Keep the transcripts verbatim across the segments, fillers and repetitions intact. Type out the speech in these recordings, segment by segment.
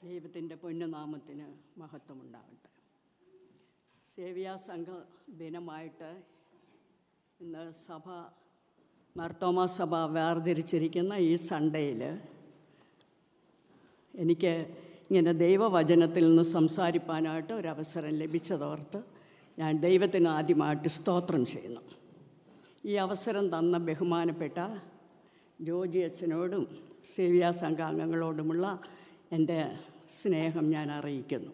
ദൈവത്തിൻ്റെ പൊന്നുനാമത്തിന് മഹത്വമുണ്ടാവട്ടെ. സേവ്യാ സംഘ ദിനമായിട്ട് ഇന്ന് സഭ മാർത്തോമാ സഭ വേർതിരിച്ചിരിക്കുന്ന ഈ സൺഡേയിൽ എനിക്ക് ഇങ്ങനെ ദൈവവചനത്തിൽ നിന്ന് സംസാരിപ്പാനായിട്ട് ഒരവസരം ലഭിച്ചതോർത്ത് ഞാൻ ദൈവത്തിന് ആദ്യമായിട്ട് സ്തോത്രം ചെയ്യുന്നു. ഈ അവസരം തന്ന ബഹുമാനപ്പെട്ട ജോജി അച്ഛനോടും സേവ്യാ സംഘാംഗങ്ങളോടുമുള്ള എൻ്റെ സ്നേഹം ഞാൻ അറിയിക്കുന്നു.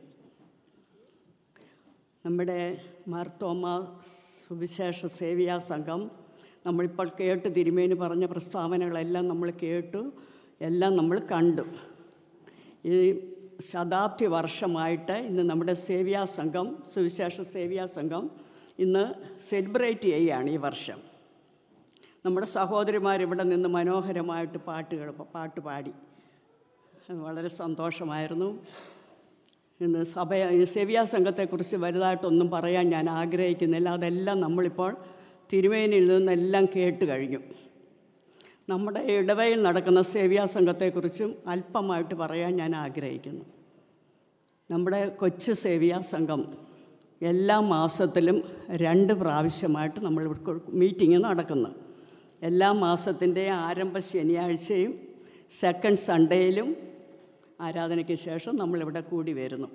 നമ്മുടെ മാർത്തോമാ സുവിശേഷ സേവ്യാ സംഘം നമ്മളിപ്പോൾ കേട്ട് തിരുമേനി പറഞ്ഞ പ്രസ്താവനകളെല്ലാം നമ്മൾ കേട്ടു, എല്ലാം നമ്മൾ കണ്ടു. ഈ ശതാബ്ദി വർഷമായിട്ട് ഇന്ന് നമ്മുടെ സേവ്യാ സംഘം സുവിശേഷ സേവ്യാ സംഘം ഇന്ന് സെലിബ്രേറ്റ് ചെയ്യുകയാണ് ഈ വർഷം. നമ്മുടെ സഹോദരിമാരിവിടെ നിന്ന് മനോഹരമായിട്ട് പാട്ടുകൾ പാട്ട് പാടി, വളരെ സന്തോഷമായിരുന്നു. ഇന്ന് സഭ ഈ സേവ്യാ സംഘത്തെക്കുറിച്ച് വലുതായിട്ടൊന്നും പറയാൻ ഞാൻ ആഗ്രഹിക്കുന്നില്ല. അതെല്ലാം നമ്മളിപ്പോൾ തിരുമേനിയിൽ നിന്നെല്ലാം കേട്ട് കഴിഞ്ഞു. നമ്മുടെ ഇടവയിൽ നടക്കുന്ന സേവ്യാ സംഘത്തെക്കുറിച്ചും അല്പമായിട്ട് പറയാൻ ഞാൻ ആഗ്രഹിക്കുന്നു. നമ്മുടെ കൊച്ചു സേവ്യാ സംഘം എല്ലാ മാസത്തിലും രണ്ട് പ്രാവശ്യമായിട്ട് നമ്മൾ മീറ്റിംഗ് നടക്കുന്നു. എല്ലാ മാസത്തിൻ്റെ ആരംഭ ശനിയാഴ്ചയും സെക്കൻഡ് സൺഡേയിലും ആരാധനയ്ക്ക് ശേഷം നമ്മളിവിടെ കൂടി വരുന്നു.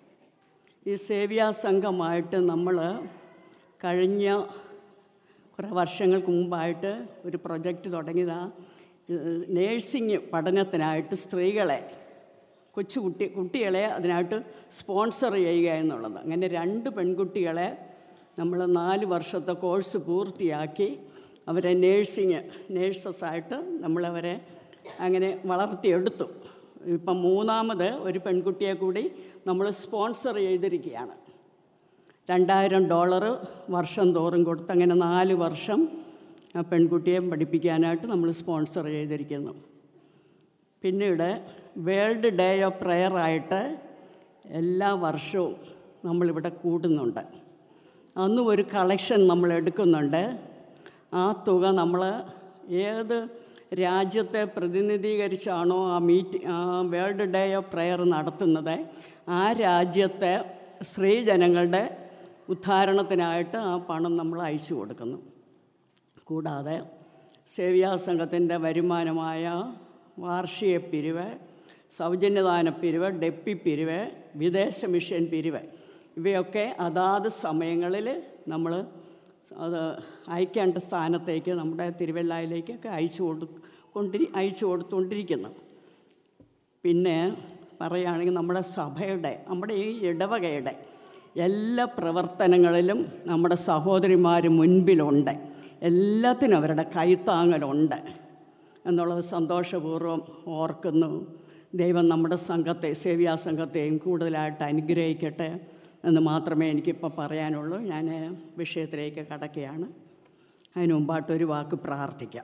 ഈ സേവ്യാ സംഘമായിട്ട് നമ്മൾ കഴിഞ്ഞ കുറേ വർഷങ്ങൾക്ക് മുമ്പായിട്ട് ഒരു പ്രൊജക്റ്റ് തുടങ്ങിയതാണ്. നേഴ്സിംഗ് പഠനത്തിനായിട്ട് സ്ത്രീകളെ കൊച്ചു കുട്ടി കുട്ടികളെ അതിനായിട്ട് സ്പോൺസർ ചെയ്യുക എന്നുള്ളത്. അങ്ങനെ രണ്ട് പെൺകുട്ടികളെ നമ്മൾ നാല് വർഷത്തെ കോഴ്സ് പൂർത്തിയാക്കി അവരെ നേഴ്സിങ് നേഴ്സസായിട്ട് നമ്മളവരെ അങ്ങനെ വളർത്തിയെടുത്തു. ഇപ്പം മൂന്നാമത് ഒരു പെൺകുട്ടിയെ കൂടി നമ്മൾ സ്പോൺസർ ചെയ്തിരിക്കുകയാണ്. രണ്ടായിരം ഡോളർ വർഷം തോറും കൊടുത്ത് അങ്ങനെ നാല് വർഷം ആ പെൺകുട്ടിയെ പഠിപ്പിക്കാനായിട്ട് നമ്മൾ സ്പോൺസർ ചെയ്തിരിക്കുന്നു. പിന്നീട് വേൾഡ് ഡേ ഓഫ് പ്രെയറായിട്ട് എല്ലാ വർഷവും നമ്മളിവിടെ കൂടുന്നുണ്ട്. അന്നും ഒരു കളക്ഷൻ നമ്മൾ എടുക്കുന്നുണ്ട്. ആ തുക നമ്മൾ ഏത് രാജ്യത്തെ പ്രതിനിധീകരിച്ചാണോ ആ മീറ്റ് ആ വേൾഡ് ഡേ ഓഫ് പ്രെയർ നടത്തുന്നത്, ആ രാജ്യത്തെ സ്ത്രീജനങ്ങളുടെ ഉദ്ധാരണത്തിനായിട്ട് ആ പണം നമ്മൾ അയച്ചു കൊടുക്കുന്നു. കൂടാതെ സേവ്യാ സംഘത്തിൻ്റെ വരുമാനമായ വാർഷിക പിരിവ്, സൗജന്യദാന പിരിവ്, ഡെപ്പി പിരിവ്, വിദേശ മിഷൻ പിരിവ്, ഇവയൊക്കെ അതാത് സമയങ്ങളിൽ നമ്മൾ അത് അയക്കേണ്ട സ്ഥാനത്തേക്ക് നമ്മുടെ തിരുവല്ലായിലേക്കൊക്കെ അയച്ചു കൊടു കൊണ്ടിരി അയച്ചു കൊടുത്തുകൊണ്ടിരിക്കുന്നു. പിന്നെ പറയുകയാണെങ്കിൽ നമ്മുടെ സഭയുടെ നമ്മുടെ ഈ ഇടവകയുടെ എല്ലാ പ്രവർത്തനങ്ങളിലും നമ്മുടെ സഹോദരിമാർ മുൻപിലുണ്ട്. എല്ലാത്തിനും അവരുടെ കൈത്താങ്ങലുണ്ട് എന്നുള്ളത് സന്തോഷപൂർവ്വം ഓർക്കുന്നു. ദൈവം നമ്മുടെ സംഘത്തെ സേവ്യാ സംഘത്തെയും കൂടുതലായിട്ട് അനുഗ്രഹിക്കട്ടെ എന്ന് മാത്രമേ എനിക്കിപ്പോൾ പറയാനുള്ളൂ. ഞാൻ വിഷയത്തിലേക്ക് കടക്കുകയാണ്. അതിന് മുമ്പായിട്ടൊരു വാക്ക് പ്രാർത്ഥിക്കാം.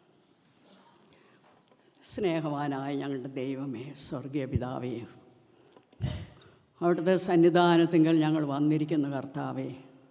സ്നേഹവാനായ ഞങ്ങളുടെ ദൈവമേ, സ്വർഗീയ പിതാവേ, അവിടുത്തെ സന്നിധാനത്തിങ്കൽ ഞങ്ങൾ വന്നിരിക്കുന്ന കർത്താവേ,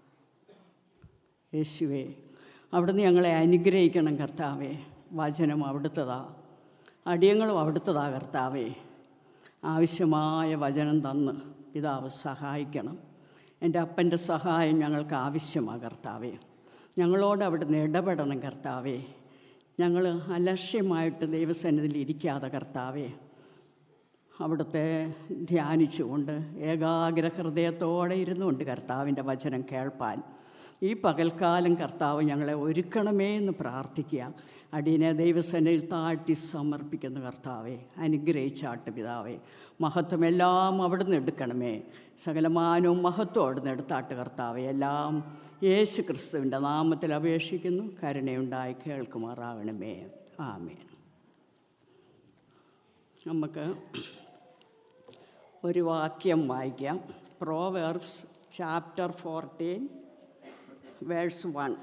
യേശുവേ, അവിടുന്ന് ഞങ്ങളെ അനുഗ്രഹിക്കണം കർത്താവേ. വചനം അവിടുത്തതാ, അടിയങ്ങളും അവിടുത്തതാ കർത്താവേ. ആവശ്യമായ വചനം തന്ന് പിതാവ് സഹായിക്കണം. എൻ്റെ അപ്പൻ്റെ സഹായം ഞങ്ങൾക്ക് ആവശ്യമാണ് കർത്താവേ. ഞങ്ങളോട് അവിടുന്ന് ഇടപെടണം കർത്താവേ. ഞങ്ങൾ അലക്ഷ്യമായിട്ട് ദൈവസന്നിധിയിൽ ഇരിക്കാതെ കർത്താവേ, അവിടുത്തെ ധ്യാനിച്ചുകൊണ്ട് ഏകാഗ്ര ഹൃദയത്തോടെ ഇരുന്നുകൊണ്ട് കർത്താവിൻ്റെ വചനം കേൾപ്പാൻ ഈ പകൽക്കാലം കർത്താവ് ഞങ്ങളെ ഒരുക്കണമേ എന്ന് പ്രാർത്ഥിക്കുക. അടിയനെ ദൈവസേനയിൽ താഴ്ത്തി സമർപ്പിക്കുന്ന കർത്താവെ, അനുഗ്രഹിച്ചാട്ട് പിതാവേ. മഹത്വം എല്ലാം അവിടുന്ന് എടുക്കണമേ. സകലമാനവും മഹത്വം അവിടുന്ന് എടുത്താട്ട് കർത്താവെ. എല്ലാം യേശു ക്രിസ്തുവിൻ്റെ നാമത്തിൽ അപേക്ഷിക്കുന്നു. കരുണയുണ്ടായി കേൾക്കുമാറാകണമേ. ആമേൻ. നമുക്ക് ഒരു വാക്യം വായിക്കാം. Proverbs chapter fourteen verse one.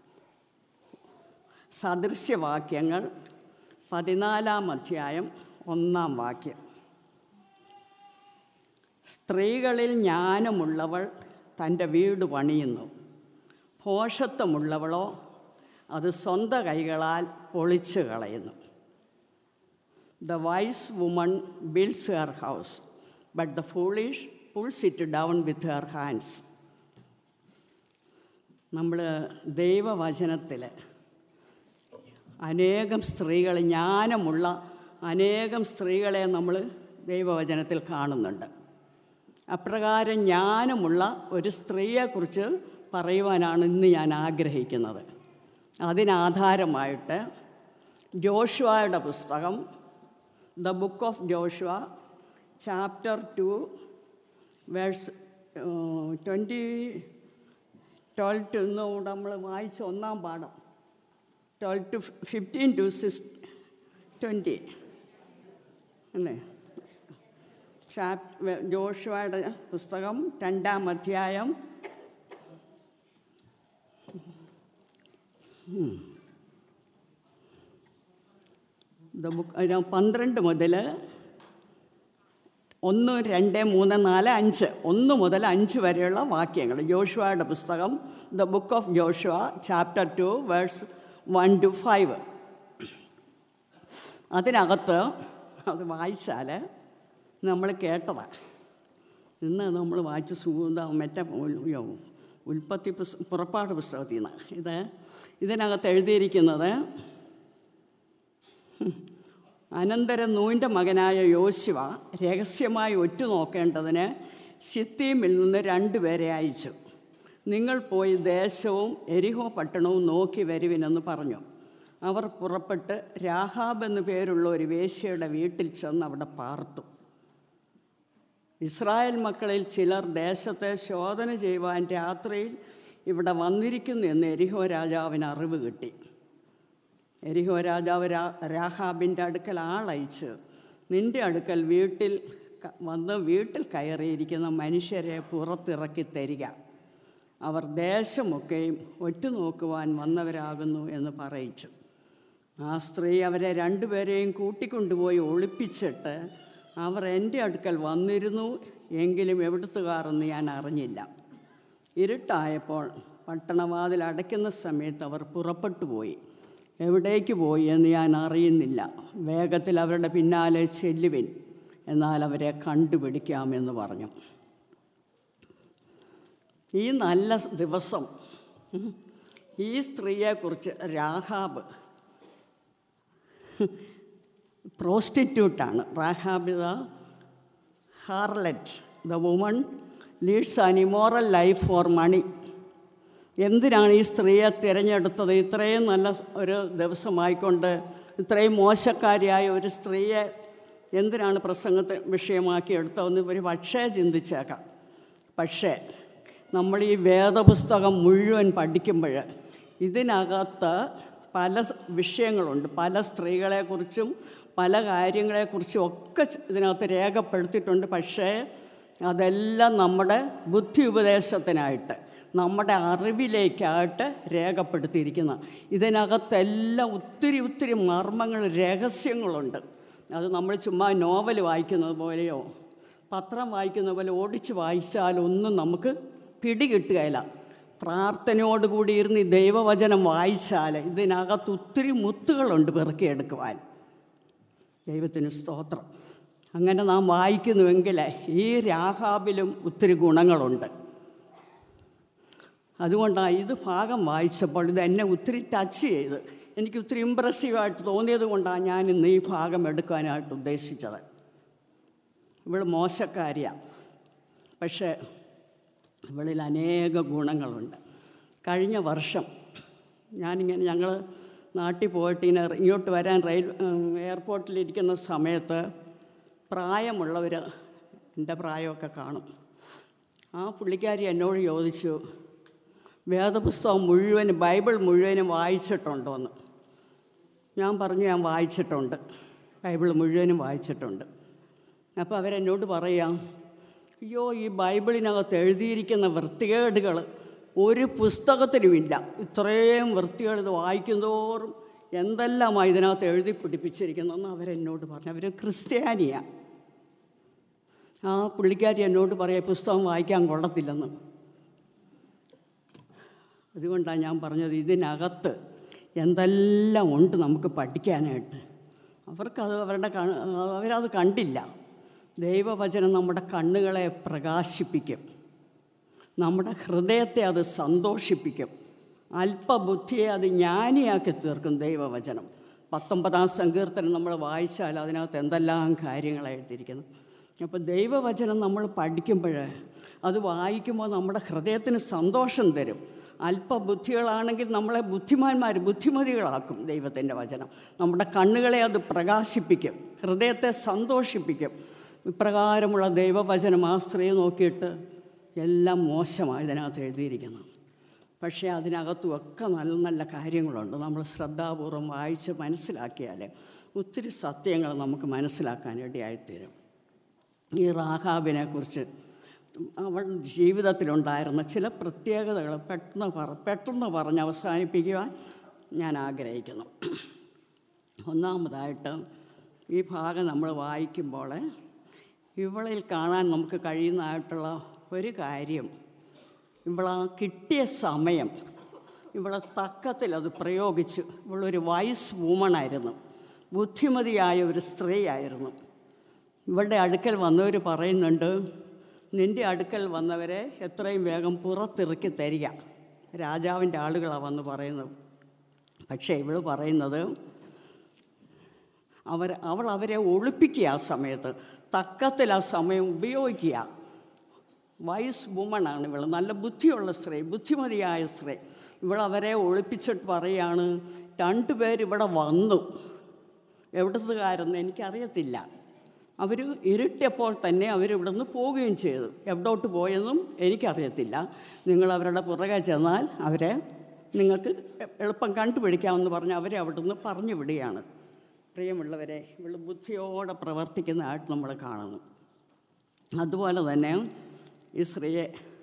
സദൃശ്യവാക്യങ്ങൾ പതിനാലാം അധ്യായം ഒന്നാം വാക്യം. സ്ത്രീകളിൽ ജ്ഞാനമുള്ളവൾ തൻ്റെ വീട് പണിയുന്നു, ഭോഷത്വമുള്ളവളോ അത് സ്വന്തം കൈകളാൽ പൊളിച്ചു കളയുന്നു. The wise woman builds her house, but the foolish pulls it down with her hands. നമ്മൾ ദൈവവചനത്തിൽ അനേകം സ്ത്രീകൾ, ജ്ഞാനമുള്ള അനേകം സ്ത്രീകളെ നമ്മൾ ദൈവവചനത്തിൽ കാണുന്നുണ്ട്. അപ്രകാരം ജ്ഞാനമുള്ള ഒരു സ്ത്രീയെക്കുറിച്ച് പറയുവാനാണ് ഇന്ന് ഞാൻ ആഗ്രഹിക്കുന്നത്. അതിനാധാരമായിട്ട് ജോഷുവയുടെ പുസ്തകം, the book of Joshua, chapter two, verse twenty twelve to ഇന്ന് നമ്മൾ വായിച്ച ഒന്നാം പാഠം, twelve to fifteen to six twenty അല്ലേ? ചാപ് ജോഷുവയുടെ പുസ്തകം രണ്ടാം അധ്യായം ദ ബുക്ക് പന്ത്രണ്ട് മുതൽ ഒന്ന്, രണ്ട്, മൂന്ന്, നാല്, അഞ്ച് ഒന്ന് മുതൽ അഞ്ച് വരെയുള്ള വാക്യങ്ങൾ. ജോഷുവയുടെ പുസ്തകം, the book of Joshua, chapter two, verse one to five. അതിനകത്ത് അത് വായിച്ചാൽ നമ്മൾ കേട്ടതാണ്. ഇന്ന് നമ്മൾ വായിച്ച സൂത മറ്റേ ഉൽപ്പത്തി പുസ്ത പുറപ്പാട് പുസ്തകത്തിൽ നിന്ന് ഇത് ഇതിനകത്ത് എഴുതിയിരിക്കുന്നത്, അനന്തരം നൂൻ്റെ മകനായ യോശുവ രഹസ്യമായി ഒറ്റുനോക്കേണ്ടതിന് ശിത്തീമിൽ നിന്ന് രണ്ടുപേരെ അയച്ചു. നിങ്ങൾ പോയി ദേശവും എരിഹോ പട്ടണവും നോക്കി വരുവിനെന്ന് പറഞ്ഞു. അവർ പുറപ്പെട്ട് രാഹാബ് എന്നു പേരുള്ള ഒരു വേശ്യയുടെ വീട്ടിൽ ചെന്ന് അവിടെ പാർത്തു. ഇസ്രായേൽ മക്കളിൽ ചിലർ ദേശത്തെ ശോധന ചെയ്യുവാൻ രാത്രിയിൽ ഇവിടെ വന്നിരിക്കുന്നു എന്ന് എരിഹോ രാജാവിന് അറിവ് കിട്ടി. എരിഹോ രാജാവ് രാ രാഹാബിൻ്റെ അടുക്കൽ ആളയച്ച്, നിൻ്റെ അടുക്കൽ വീട്ടിൽ വന്ന് വീട്ടിൽ കയറിയിരിക്കുന്ന മനുഷ്യരെ പുറത്തിറക്കി തരിക, അവർ ദേശമൊക്കെയും ഒറ്റുനോക്കുവാൻ വന്നവരാകുന്നു എന്ന് പറയിച്ചു. ആ സ്ത്രീ അവരെ രണ്ടുപേരെയും കൂട്ടിക്കൊണ്ടുപോയി ഒളിപ്പിച്ചിട്ട്, അവർ എൻ്റെ അടുക്കൽ വന്നിരുന്നു, എങ്കിലും എവിടുത്തുകാരെന്ന് ഞാൻ അറിഞ്ഞില്ല. ഇരുട്ടായപ്പോൾ പട്ടണവാതിൽ അടയ്ക്കുന്ന സമയത്ത് അവർ പുറപ്പെട്ടു പോയി. എവിടേക്ക് പോയി എന്ന് ഞാൻ അറിയുന്നില്ല. വേഗത്തിൽ അവരുടെ പിന്നാലെ ചെല്ലുവിൻ, എന്നാൽ അവരെ കണ്ടുപിടിക്കാമെന്ന് പറഞ്ഞു. ഈ നല്ല ദിവസം ഈ സ്ത്രീയെക്കുറിച്ച്, രാഹാബ് പ്രോസ്റ്റിറ്റ്യൂട്ടാണ്. Rahab the harlot, the woman leads an immoral life for money. എന്തിനാണ് ഈ സ്ത്രീയെ തിരഞ്ഞെടുത്തത്? ഇത്രയും നല്ല ഒരു ദിവസമായിക്കൊണ്ട് ഇത്രയും മോശക്കാരിയായ ഒരു സ്ത്രീയെ എന്തിനാണ് പ്രസംഗത്തെ വിഷയമാക്കി എടുത്തതെന്ന് ഒരു പക്ഷേ ചിന്തിച്ചേക്കാം. പക്ഷേ നമ്മൾ ഈ വേദപുസ്തകം മുഴുവൻ പഠിക്കുമ്പോൾ ഇതിനകത്ത് പല വിഷയങ്ങളുണ്ട്. പല സ്ത്രീകളെക്കുറിച്ചും പല കാര്യങ്ങളെക്കുറിച്ചും ഒക്കെ ഇതിനകത്ത് രേഖപ്പെടുത്തിയിട്ടുണ്ട്. പക്ഷേ അതെല്ലാം നമ്മുടെ ബുദ്ധി ഉപദേശത്തിനായിട്ട്, നമ്മുടെ അറിവിലേക്കായിട്ട് രേഖപ്പെടുത്തിയിരിക്കുന്ന. ഇതിനകത്തെല്ലാം ഒത്തിരി ഒത്തിരി മർമ്മങ്ങൾ, രഹസ്യങ്ങളുണ്ട്. അത് നമ്മൾ ചുമ്മാ നോവൽ വായിക്കുന്നത് പോലെയോ പത്രം വായിക്കുന്ന പോലെ ഓടിച്ച് വായിച്ചാലൊന്നും നമുക്ക് പിടികിട്ടുകയില്ല. പ്രാർത്ഥനയോടുകൂടി ഇരുന്ന് ഈ ദൈവവചനം വായിച്ചാൽ ഇതിനകത്ത് ഒത്തിരി മുത്തുകളുണ്ട് പെറുക്കിയെടുക്കുവാൻ. ദൈവത്തിന് സ്തോത്രം. അങ്ങനെ നാം വായിക്കുന്നുവെങ്കിൽ ഈ രാഹാബിലും ഒത്തിരി ഗുണങ്ങളുണ്ട്. അതുകൊണ്ടാണ് ഇത് ഭാഗം വായിച്ചപ്പോൾ ഇത് എന്നെ ഒത്തിരി ടച്ച് ചെയ്ത് എനിക്ക് ഒത്തിരി ഇമ്പ്രസീവായിട്ട് തോന്നിയത് കൊണ്ടാണ് ഞാൻ ഇന്ന് ഈ ഭാഗം എടുക്കാനായിട്ട് ഉദ്ദേശിച്ചത്. ഇവൾ മോശക്കാരിയാണ്, പക്ഷേ ഇവളിൽ അനേക ഗുണങ്ങളുണ്ട്. കഴിഞ്ഞ വർഷം ഞാനിങ്ങനെ ഞങ്ങൾ നാട്ടിൽ പോയിട്ട് ഇങ്ങനെ ഇങ്ങോട്ട് വരാൻ റെയിൽ എയർപോർട്ടിലിരിക്കുന്ന സമയത്ത് പ്രായമുള്ളവർ, എൻ്റെ പ്രായമൊക്കെ കാണും, ആ പുള്ളിക്കാരി എന്നോട് ചോദിച്ചു, വേദപുസ്തകം മുഴുവനും ബൈബിൾ മുഴുവനും വായിച്ചിട്ടുണ്ടോ എന്ന്. ഞാൻ പറഞ്ഞു ഞാൻ വായിച്ചിട്ടുണ്ട്, ബൈബിൾ മുഴുവനും വായിച്ചിട്ടുണ്ട്. അപ്പോൾ അവരെന്നോട് പറയാം, അയ്യോ ഈ ബൈബിളിനകത്ത് എഴുതിയിരിക്കുന്ന വൃത്തികേടുകൾ ഒരു പുസ്തകത്തിനുമില്ല. ഇത്രയും വൃത്തികേട് ഇത് വായിക്കുന്തോറും എന്തെല്ലാമാണ് ഇതിനകത്ത് എഴുതി പിടിപ്പിച്ചിരിക്കുന്നതെന്ന് അവരെന്നോട് പറഞ്ഞു. അവർ ക്രിസ്ത്യാനിയാണ്. ആ പുള്ളിക്കാരി എന്നോട് പറയാം പുസ്തകം വായിക്കാൻ കൊള്ളത്തില്ലെന്ന്. അതുകൊണ്ടാണ് ഞാൻ പറഞ്ഞത് ഇതിനകത്ത് എന്തെല്ലാം ഉണ്ട് നമുക്ക് പഠിക്കാനായിട്ട്. അവർക്കത് അവരുടെ അവരത് കണ്ടില്ല. ദൈവവചനം നമ്മുടെ കണ്ണുകളെ പ്രകാശിപ്പിക്കും, നമ്മുടെ ഹൃദയത്തെ അത് സന്തോഷിപ്പിക്കും, അല്പബുദ്ധിയെ അത് ജ്ഞാനിയാക്കി തീർക്കും ദൈവവചനം. പത്തൊമ്പതാം സങ്കീർത്തനം നമ്മൾ വായിച്ചാൽ അതിനകത്ത് എന്തെല്ലാം കാര്യങ്ങളാണ് എഴുതിയിരിക്കുന്നത്. അപ്പോൾ ദൈവവചനം നമ്മൾ പഠിക്കുമ്പോൾ, അത് വായിക്കുമ്പോൾ നമ്മുടെ ഹൃദയത്തിന് സന്തോഷം തരും. അല്പബുദ്ധികളാണെങ്കിൽ നമ്മളെ ബുദ്ധിമാന്മാർ ബുദ്ധിമതികളാക്കും ദൈവത്തിൻ്റെ വചനം. നമ്മുടെ കണ്ണുകളെ അത് പ്രകാശിപ്പിക്കും, ഹൃദയത്തെ സന്തോഷിപ്പിക്കും. ഇപ്രകാരമുള്ള ദൈവവചനം ആ സ്ത്രീ നോക്കിയിട്ട് എല്ലാം മോശമാണ് ഇതിനകത്ത് എഴുതിയിരിക്കുന്നത്. പക്ഷേ അതിനകത്തുമൊക്കെ നല്ല നല്ല കാര്യങ്ങളുണ്ട്. നമ്മൾ ശ്രദ്ധാപൂർവം വായിച്ച് മനസ്സിലാക്കിയാൽ ഒത്തിരി സത്യങ്ങൾ നമുക്ക് മനസ്സിലാക്കാൻ ഇടയായിത്തീരും. ഈ റാഹാബിനെ കുറിച്ച് അവളുടെ ജീവിതത്തിലുണ്ടായിരുന്ന ചില പ്രത്യേകതകൾ പെട്ടെന്ന് പറ പെട്ടെന്ന് പറഞ്ഞ് അവസാനിപ്പിക്കുവാൻ ഞാൻ ആഗ്രഹിക്കുന്നു. ഒന്നാമതായിട്ട് ഈ ഭാഗം നമ്മൾ വായിക്കുമ്പോൾ ഇവളിൽ കാണാൻ നമുക്ക് കഴിയുന്നതായിട്ടുള്ള ഒരു കാര്യം, ഇവളാ കിട്ടിയ സമയം ഇവളെ തക്കത്തിൽ അത് പ്രയോഗിച്ചു. ഇവളൊരു വൈസ് വുമണായിരുന്നു, ബുദ്ധിമതിയായ ഒരു സ്ത്രീയായിരുന്നു. ഇവളുടെ അടുക്കൽ വന്നവർ പറയുന്നുണ്ട്, നിൻ്റെ അടുക്കൽ വന്നവരെ എത്രയും വേഗം പുറത്തിറക്കി തരിക. രാജാവിൻ്റെ ആളുകളാണ് വന്ന് പറയുന്നത്. പക്ഷേ ഇവൾ പറയുന്നത് അവർ അവൾ അവരെ ഒളിപ്പിക്കുക. ആ സമയത്ത് തക്കത്തിൽ ആ സമയം ഉപയോഗിക്കുക. വൈസ് വുമണാണ് ഇവൾ, നല്ല ബുദ്ധിയുള്ള സ്ത്രീ, ബുദ്ധിമതിയായ സ്ത്രീ. ഇവളവരെ ഒളിപ്പിച്ചിട്ട് പറയുകയാണ്, രണ്ടു പേരിവിടെ വന്നു, എവിടുത്തുകാരെന്ന് എനിക്കറിയത്തില്ല. അവർ ഇരുട്ടിയപ്പോൾ തന്നെ അവരിവിടെ നിന്ന് പോവുകയും ചെയ്തു. എവിടോട്ട് പോയെന്നും എനിക്കറിയത്തില്ല. നിങ്ങൾ അവരുടെ പുറകെ ചെന്നാൽ അവരെ നിങ്ങൾക്ക് എളുപ്പം കണ്ടുപിടിക്കാമെന്ന് പറഞ്ഞ് അവരെ അവിടെ നിന്ന് പറഞ്ഞു വിടുകയാണ്. പ്രിയമുള്ളവരെ, ഇവൾ ബുദ്ധിയോടെ പ്രവർത്തിക്കുന്നതായിട്ട് നമ്മൾ കാണുന്നു. അതുപോലെ തന്നെ ഈ സ്ത്രീയെ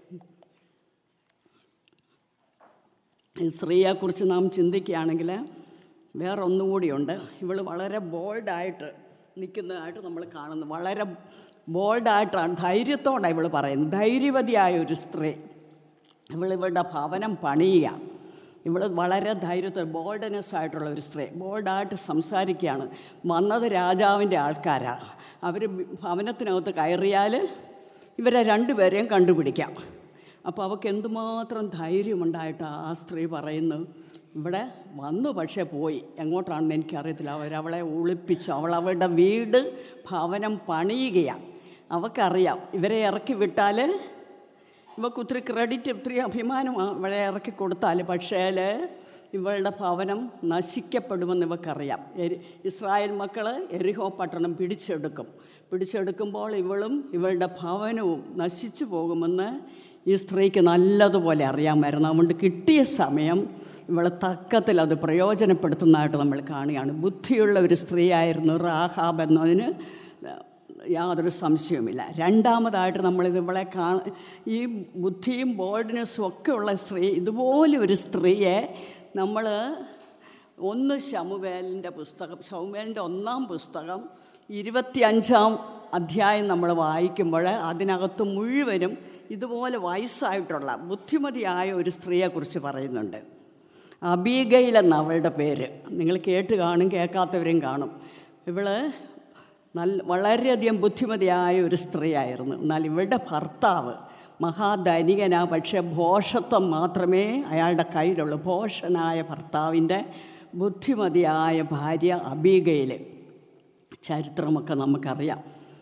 ഈ സ്ത്രീയെക്കുറിച്ച് നാം ചിന്തിക്കുകയാണെങ്കിൽ വേറെ ഒന്നുകൂടിയുണ്ട്. ഇവൾ വളരെ ബോൾഡായിട്ട് നിൽക്കുന്നതായിട്ട് നമ്മൾ കാണുന്നു. വളരെ ബോൾഡായിട്ടാണ്, ധൈര്യത്തോടെ ഇവൾ പറയുന്നത്. ധൈര്യവതിയായ ഒരു സ്ത്രീ. ഇവൾ ഇവളുടെ ഭവനം പണിയുക. ഇവൾ വളരെ ധൈര്യത്തോടെ ബോൾഡനെസ് ആയിട്ടുള്ള ഒരു സ്ത്രീ, ബോൾഡായിട്ട് സംസാരിക്കുകയാണ്. വന്നത് രാജാവിൻ്റെ ആൾക്കാരാണ്. അവർ ഭവനത്തിനകത്ത് കയറിയാൽ ഇവരെ രണ്ടുപേരെയും കണ്ടുപിടിക്കാം. അപ്പോൾ അവൾക്ക് എന്തുമാത്രം ധൈര്യമുണ്ടായിട്ട് ആ സ്ത്രീ പറയുന്നു, ഇവിടെ വന്നു പക്ഷേ പോയി, എങ്ങോട്ടാണെന്ന് എനിക്കറിയത്തില്ല. അവരവളെ ഒളിപ്പിച്ചു. അവൾ അവളുടെ വീട് ഭവനം പണിയുകയാണ്. അവൾക്കറിയാം ഇവരെ ഇറക്കി വിട്ടാൽ ഇവൾക്ക് ഒത്തിരി ക്രെഡിറ്റ്, ഒത്തിരി അഭിമാനം ഇവളെ ഇറക്കി കൊടുത്താൽ പക്ഷേ ഇവളുടെ ഭവനം നശിക്കപ്പെടുമെന്ന് ഇവൾക്കറിയാം. എരി ഇസ്രായേൽ മക്കൾ എരിഹോ പട്ടണം പിടിച്ചെടുക്കും. പിടിച്ചെടുക്കുമ്പോൾ ഇവളും ഇവളുടെ ഭവനവും നശിച്ചു പോകുമെന്ന് ഈ സ്ത്രീക്ക് നല്ലതുപോലെ അറിയാമായിരുന്നു. അതുകൊണ്ട് കിട്ടിയ സമയം ഇവളെ തക്കത്തിൽ അത് പ്രയോജനപ്പെടുത്തുന്നതായിട്ട് നമ്മൾ കാണുകയാണ്. ബുദ്ധിയുള്ള ഒരു സ്ത്രീയായിരുന്നു റാഹാബ് എന്നതിന് യാതൊരു സംശയവുമില്ല. രണ്ടാമതായിട്ട് നമ്മളിത് ഇവളെ കാ ഈ ബുദ്ധിയും ബോൾഡ്നെസ്സും ഒക്കെ ഉള്ള സ്ത്രീ, ഇതുപോലെ ഒരു സ്ത്രീയെ നമ്മൾ ഒന്ന് ശമൂവേലിൻ്റെ പുസ്തകം, ശമൂവേലിൻ്റെ ഒന്നാം പുസ്തകം ഇരുപത്തിയഞ്ചാം അധ്യായം നമ്മൾ വായിക്കുമ്പോൾ അതിനകത്ത് മുഴുവനും ഇതുപോലെ വയസ്സായിട്ടുള്ള ബുദ്ധിമതിയായ ഒരു സ്ത്രീയെക്കുറിച്ച് പറയുന്നുണ്ട്. അബീഗയിൽ എന്ന അവളുടെ പേര്. നിങ്ങൾ കേട്ട് കാണും, കേൾക്കാത്തവരും കാണും. ഇവൾ നല്ല വളരെയധികം ബുദ്ധിമതിയായ ഒരു സ്ത്രീയായിരുന്നു. എന്നാൽ ഇവളുടെ ഭർത്താവ് മഹാധനികനാ, പക്ഷേ ഭോഷത്വം മാത്രമേ അയാളുടെ കയ്യിലുള്ളൂ. ഭോഷനായ ഭർത്താവിൻ്റെ ബുദ്ധിമതിയായ ഭാര്യ അബീഗയിൽ. ചരിത്രമൊക്കെ നമുക്കറിയാം.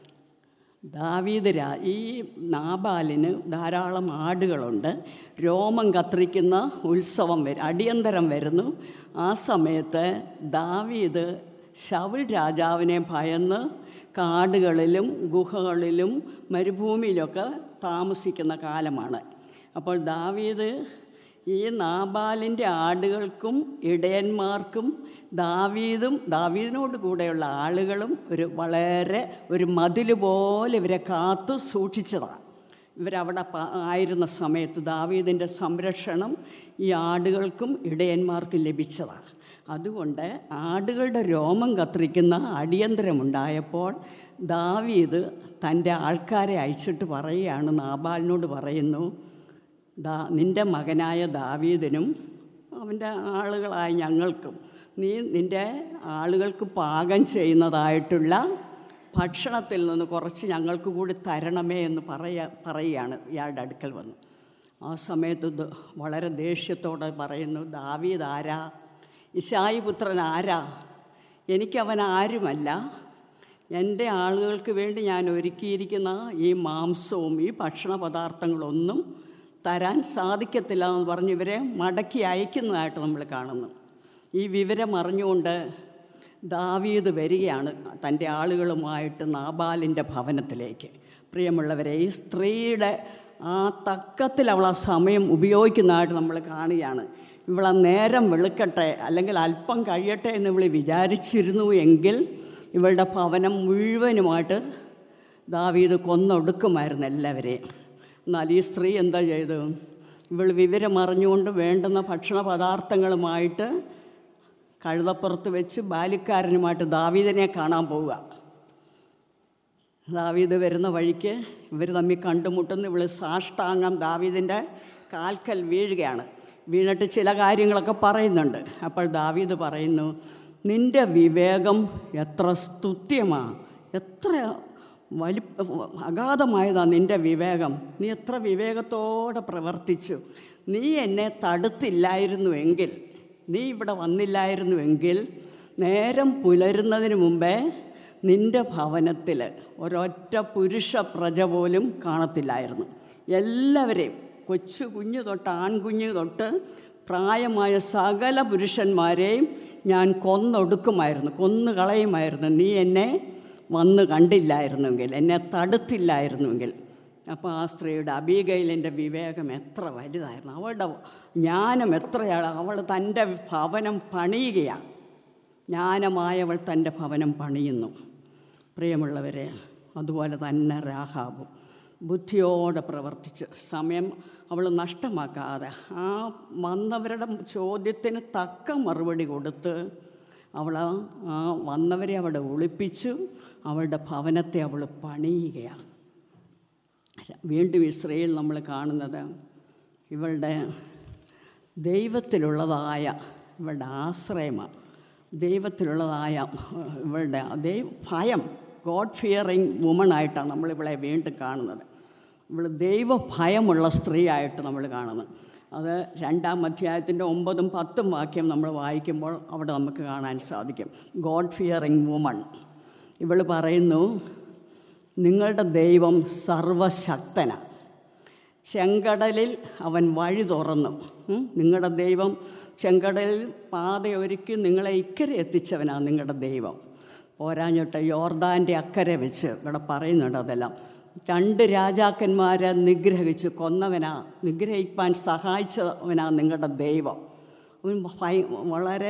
ദാവീദ് രാ ഈ നാബാലിന് ധാരാളം ആടുകളുണ്ട്. രോമം കത്തിരിക്കുന്ന ഉത്സവം വരും, അടിയന്തരം വരുന്നു. ആ സമയത്ത് ദാവീദ് ശൗൽ രാജാവിനെ ഭയന്ന് കാടുകളിലും ഗുഹകളിലും മരുഭൂമിയിലൊക്കെ താമസിക്കുന്ന കാലമാണ്. അപ്പോൾ ദാവീദ് ഈ നാബാലിൻ്റെ ആടുകൾക്കും ഇടയന്മാർക്കും ദാവീദും ദാവീദിനോട് കൂടെയുള്ള ആളുകളും ഒരു വളരെ ഒരു മതിൽ പോലെ ഇവരെ കാത്തു സൂക്ഷിച്ചതാണ്. ഇവരവിടെ ആയിരുന്ന സമയത്ത് ദാവീദിൻ്റെ സംരക്ഷണം ഈ ആടുകൾക്കും ഇടയന്മാർക്കും ലഭിച്ചതാണ്. അതുകൊണ്ട് ആടുകളുടെ രോമം കത്തിരിക്കുന്ന അടിയന്തരമുണ്ടായപ്പോൾ ദാവീദ് തൻ്റെ ആൾക്കാരെ അയച്ചിട്ട് പറയുകയാണ്, നാബാലിനോട് പറയുന്നു, ദാ നിൻ്റെ മകനായ ദാവീദിനും അവൻ്റെ ആളുകളായ ഞങ്ങൾക്കും നീ നിൻ്റെ ആളുകൾക്ക് പാകം ചെയ്യുന്നതായിട്ടുള്ള ഭക്ഷണത്തിൽ നിന്ന് കുറച്ച് ഞങ്ങൾക്ക് കൂടി തരണമേ എന്ന് പറയാ പറയുകയാണ് ഇയാളുടെ അടുക്കൽ വന്നു. ആ സമയത്ത് ഇത് വളരെ ദേഷ്യത്തോടെ പറയുന്നു, ദാവീദ് ആരാ? യിശായി പുത്രൻ ആരാ? എനിക്കവൻ ആരുമല്ല. എൻ്റെ ആളുകൾക്ക് വേണ്ടി ഞാൻ ഒരുക്കിയിരിക്കുന്ന ഈ മാംസവും ഈ ഭക്ഷണ പദാർത്ഥങ്ങളൊന്നും തരാൻ സാധിക്കത്തില്ല എന്ന് പറഞ്ഞ് ഇവരെ മടക്കി അയക്കുന്നതായിട്ട് നമ്മൾ കാണുന്നു. ഈ വിവരം അറിഞ്ഞുകൊണ്ട് ദാവീദ് വരികയാണ് തൻ്റെ ആളുകളുമായിട്ട് നാബാലിൻ്റെ ഭവനത്തിലേക്ക്. പ്രിയമുള്ളവരെ, ഈ സ്ത്രീയുടെ ആ തക്കത്തിൽ അവൾ ആ സമയം ഉപയോഗിക്കുന്നതായിട്ട് നമ്മൾ കാണുകയാണ്. ഇവളെ നേരം വെളുക്കട്ടെ അല്ലെങ്കിൽ അല്പം കഴിയട്ടെ എന്ന് ഇവൾ വിചാരിച്ചിരുന്നു എങ്കിൽ ഇവളുടെ ഭവനം മുഴുവനുമായിട്ട് ദാവീദ് കൊന്നൊടുക്കുമായിരുന്നു എല്ലാവരെയും. എന്നാൽ ഈ സ്ത്രീ എന്താ ചെയ്തു? ഇവൾ വിവരം അറിഞ്ഞുകൊണ്ട് വേണ്ടുന്ന ഭക്ഷണ പദാർത്ഥങ്ങളുമായിട്ട് കഴുതപ്പുറത്ത് വെച്ച് ബാലിക്കാരനുമായിട്ട് ദാവീദിനെ കാണാൻ പോവുക. ദാവീദ് വരുന്ന വഴിക്ക് ഇവർ തമ്മിൽ കണ്ടുമുട്ടുന്നു. ഇവൾ സാഷ്ടാംഗം ദാവീദിൻ്റെ കാൽക്കൽ വീഴുകയാണ്. വീണിട്ട് ചില കാര്യങ്ങളൊക്കെ പറയുന്നുണ്ട്. അപ്പോൾ ദാവീദ് പറയുന്നു, നിൻ്റെ വിവേകം എത്ര സ്തുത്യമാണ്, എത്ര വലി അഗാധമായതാണ് നിൻ്റെ വിവേകം. നീ എത്ര വിവേകത്തോടെ പ്രവർത്തിച്ചു. നീ എന്നെ തടുത്തില്ലായിരുന്നുവെങ്കിൽ, നീ ഇവിടെ വന്നില്ലായിരുന്നുവെങ്കിൽ നേരം പുലരുന്നതിന് മുമ്പേ നിൻ്റെ ഭവനത്തിൽ ഒരൊറ്റ പുരുഷ പ്രജ പോലും കാണത്തില്ലായിരുന്നു. എല്ലാവരെയും, കൊച്ചു കുഞ്ഞു തൊട്ട് ആൺകുഞ്ഞു തൊട്ട് പ്രായമായ സകല പുരുഷന്മാരെയും ഞാൻ കൊന്നൊടുക്കുമായിരുന്നു, കൊന്നു കളയുമായിരുന്നു, നീ എന്നെ വന്ന് കണ്ടില്ലായിരുന്നുവെങ്കിൽ, എന്നെ തടുത്തില്ലായിരുന്നുവെങ്കിൽ. അപ്പോൾ ആ സ്ത്രീയുടെ അബീഗയിലിൻ്റെ വിവേകം എത്ര വലുതായിരുന്നു, അവളുടെ ജ്ഞാനം എത്രയാണ്. അവൾ തൻ്റെ ഭവനം പണിയുകയാണ്. ജ്ഞാനമായവൾ തൻ്റെ ഭവനം പണിയുന്നു. പ്രിയമുള്ളവരെ, അതുപോലെ തന്നെ രാഹാബും ബുദ്ധിയോടെ പ്രവർത്തിച്ച് സമയം അവൾ നഷ്ടമാക്കാതെ ആ വന്നവരുടെ ചോദ്യത്തിന് തക്ക മറുപടി കൊടുത്ത് അവൾ ആ വന്നവരെ അവിടെ ഒളിപ്പിച്ചു അവളുടെ ഭവനത്തെ അവൾ പണിയുകയാണ്. വീണ്ടും ഈ സ്ത്രീയിൽ നമ്മൾ കാണുന്നത് ഇവളുടെ ദൈവത്തിലുള്ളതായ ഇവളുടെ ആശ്രയമാണ്. ദൈവത്തിലുള്ളതായ ഇവളുടെ ദൈവ ഭയം, ഗോഡ് ഫിയറിങ് വുമണായിട്ടാണ് നമ്മളിവളെ വീണ്ടും കാണുന്നത്. ഇവൾ ദൈവഭയമുള്ള സ്ത്രീ ആയിട്ട് നമ്മൾ കാണുന്നത്. അത് രണ്ടാം അധ്യായത്തിൻ്റെ ഒമ്പതും പത്തും വാക്യം നമ്മൾ വായിക്കുമ്പോൾ അവിടെ നമുക്ക് കാണാൻ സാധിക്കും. God fearing woman. ഇവൾ പറയുന്നു, നിങ്ങളുടെ ദൈവം സർവശക്തനാണ്, ചെങ്കടലിൽ അവൻ വഴി തുറന്നു. നിങ്ങളുടെ ദൈവം ചെങ്കടലിൽ പാതയൊരുക്കി നിങ്ങളെ ഇക്കരെ എത്തിച്ചവനാണ് നിങ്ങളുടെ ദൈവം. പോരാഞ്ഞിട്ട് യോർദാൻ്റെ അക്കരെ വെച്ച് ഇവിടെ പറയുന്നുണ്ട് അതെല്ലാം. രണ്ട് രാജാക്കന്മാരെ നിഗ്രഹിച്ച് കൊന്നവനാ, നിഗ്രഹിക്കാൻ സഹായിച്ചവനാ നിങ്ങളുടെ ദൈവം. വളരെ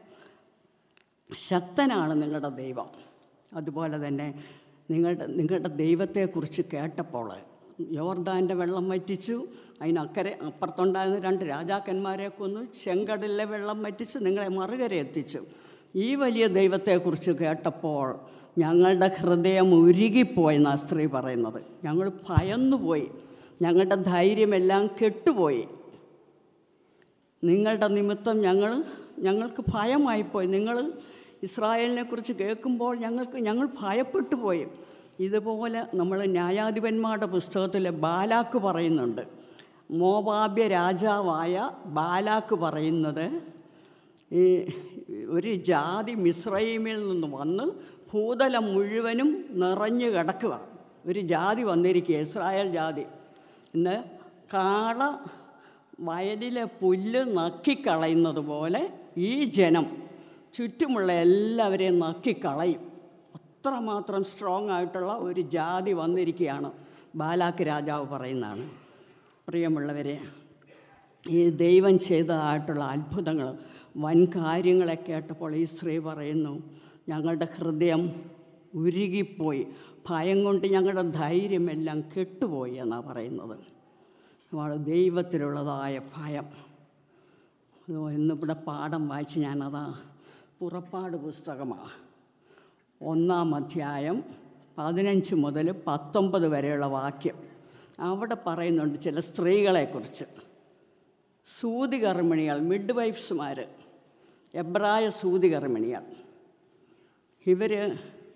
ശക്തനാണ് നിങ്ങളുടെ ദൈവം. അതുപോലെ തന്നെ നിങ്ങളുടെ നിങ്ങളുടെ ദൈവത്തെക്കുറിച്ച് കേട്ടപ്പോൾ യോർദാൻ്റെ വെള്ളം വറ്റിച്ചു, അതിനക്കരെ അപ്പുറത്തുണ്ടായിരുന്ന രണ്ട് രാജാക്കന്മാരെ കൊന്നു, ചെങ്കടലിലെ വെള്ളം വറ്റിച്ച് നിങ്ങളെ മറുകര എത്തിച്ചു. ഈ വലിയ ദൈവത്തെക്കുറിച്ച് കേട്ടപ്പോൾ ഞങ്ങളുടെ ഹൃദയം ഉരുകിപ്പോയെന്നാണ് സ്ത്രീ പറയുന്നത്. ഞങ്ങൾ ഭയന്നുപോയി, ഞങ്ങളുടെ ധൈര്യമെല്ലാം കെട്ടുപോയി. നിങ്ങളുടെ നിമിത്തം ഞങ്ങൾ ഞങ്ങൾക്ക് ഭയമായിപ്പോയി. നിങ്ങൾ ഇസ്രായേലിനെക്കുറിച്ച് കേൾക്കുമ്പോൾ ഞങ്ങൾക്ക് ഞങ്ങൾ ഭയപ്പെട്ടു പോയി. ഇതുപോലെ നമ്മൾ ന്യായാധിപന്മാരുടെ പുസ്തകത്തിൽ ബാലാക്ക് പറയുന്നുണ്ട്. മോവാബ്യ രാജാവായ ബാലാക്ക് പറയുന്നത്, ഈ ഒരു ജാതി മിസ്രയീമിൽ നിന്ന് വന്ന് ഭൂതലം മുഴുവനും നിറഞ്ഞു കിടക്കുക. ഒരു ജാതി വന്നിരിക്കുക, ഇസ്രായേൽ ജാതി. ഇന്ന് കാള വയലിലെ പുല്ല് നക്കിക്കളയുന്നത് പോലെ ഈ ജനം ചുറ്റുമുള്ള എല്ലാവരെയും നക്കിക്കളയും. അത്രമാത്രം സ്ട്രോങ് ആയിട്ടുള്ള ഒരു ജാതി വന്നിരിക്കുകയാണ്. ബാലാക്ക് രാജാവ് പറയുന്നതാണ്. പ്രിയമുള്ളവരെ, ഈ ദൈവം ചെയ്തതായിട്ടുള്ള അത്ഭുതങ്ങൾ, വൻ കാര്യങ്ങളെ കേട്ടപ്പോൾ ഈ സ്ത്രീ പറയുന്നു, ഞങ്ങളുടെ ഹൃദയം ഉരുകിപ്പോയി, ഭയം കൊണ്ട് ഞങ്ങളുടെ ധൈര്യമെല്ലാം കെട്ടുപോയി എന്നാണ് പറയുന്നത്. ദൈവത്തിലുള്ളതായ ഭയം. ഇന്നിവിടെ പാഠം വായിച്ച് ഞാനതാ പുറപ്പാട് പുസ്തകമാണ്, ഒന്നാം അധ്യായം പതിനഞ്ച് മുതൽ പത്തൊമ്പത് വരെയുള്ള വാക്യം. അവിടെ പറയുന്നുണ്ട് ചില സ്ത്രീകളെക്കുറിച്ച്. സൂതികർമ്മിണികൾ, മിഡ് വൈഫ്സുമാർ, എബ്രായ സൂതികർമ്മിണികൾ. ഇവർ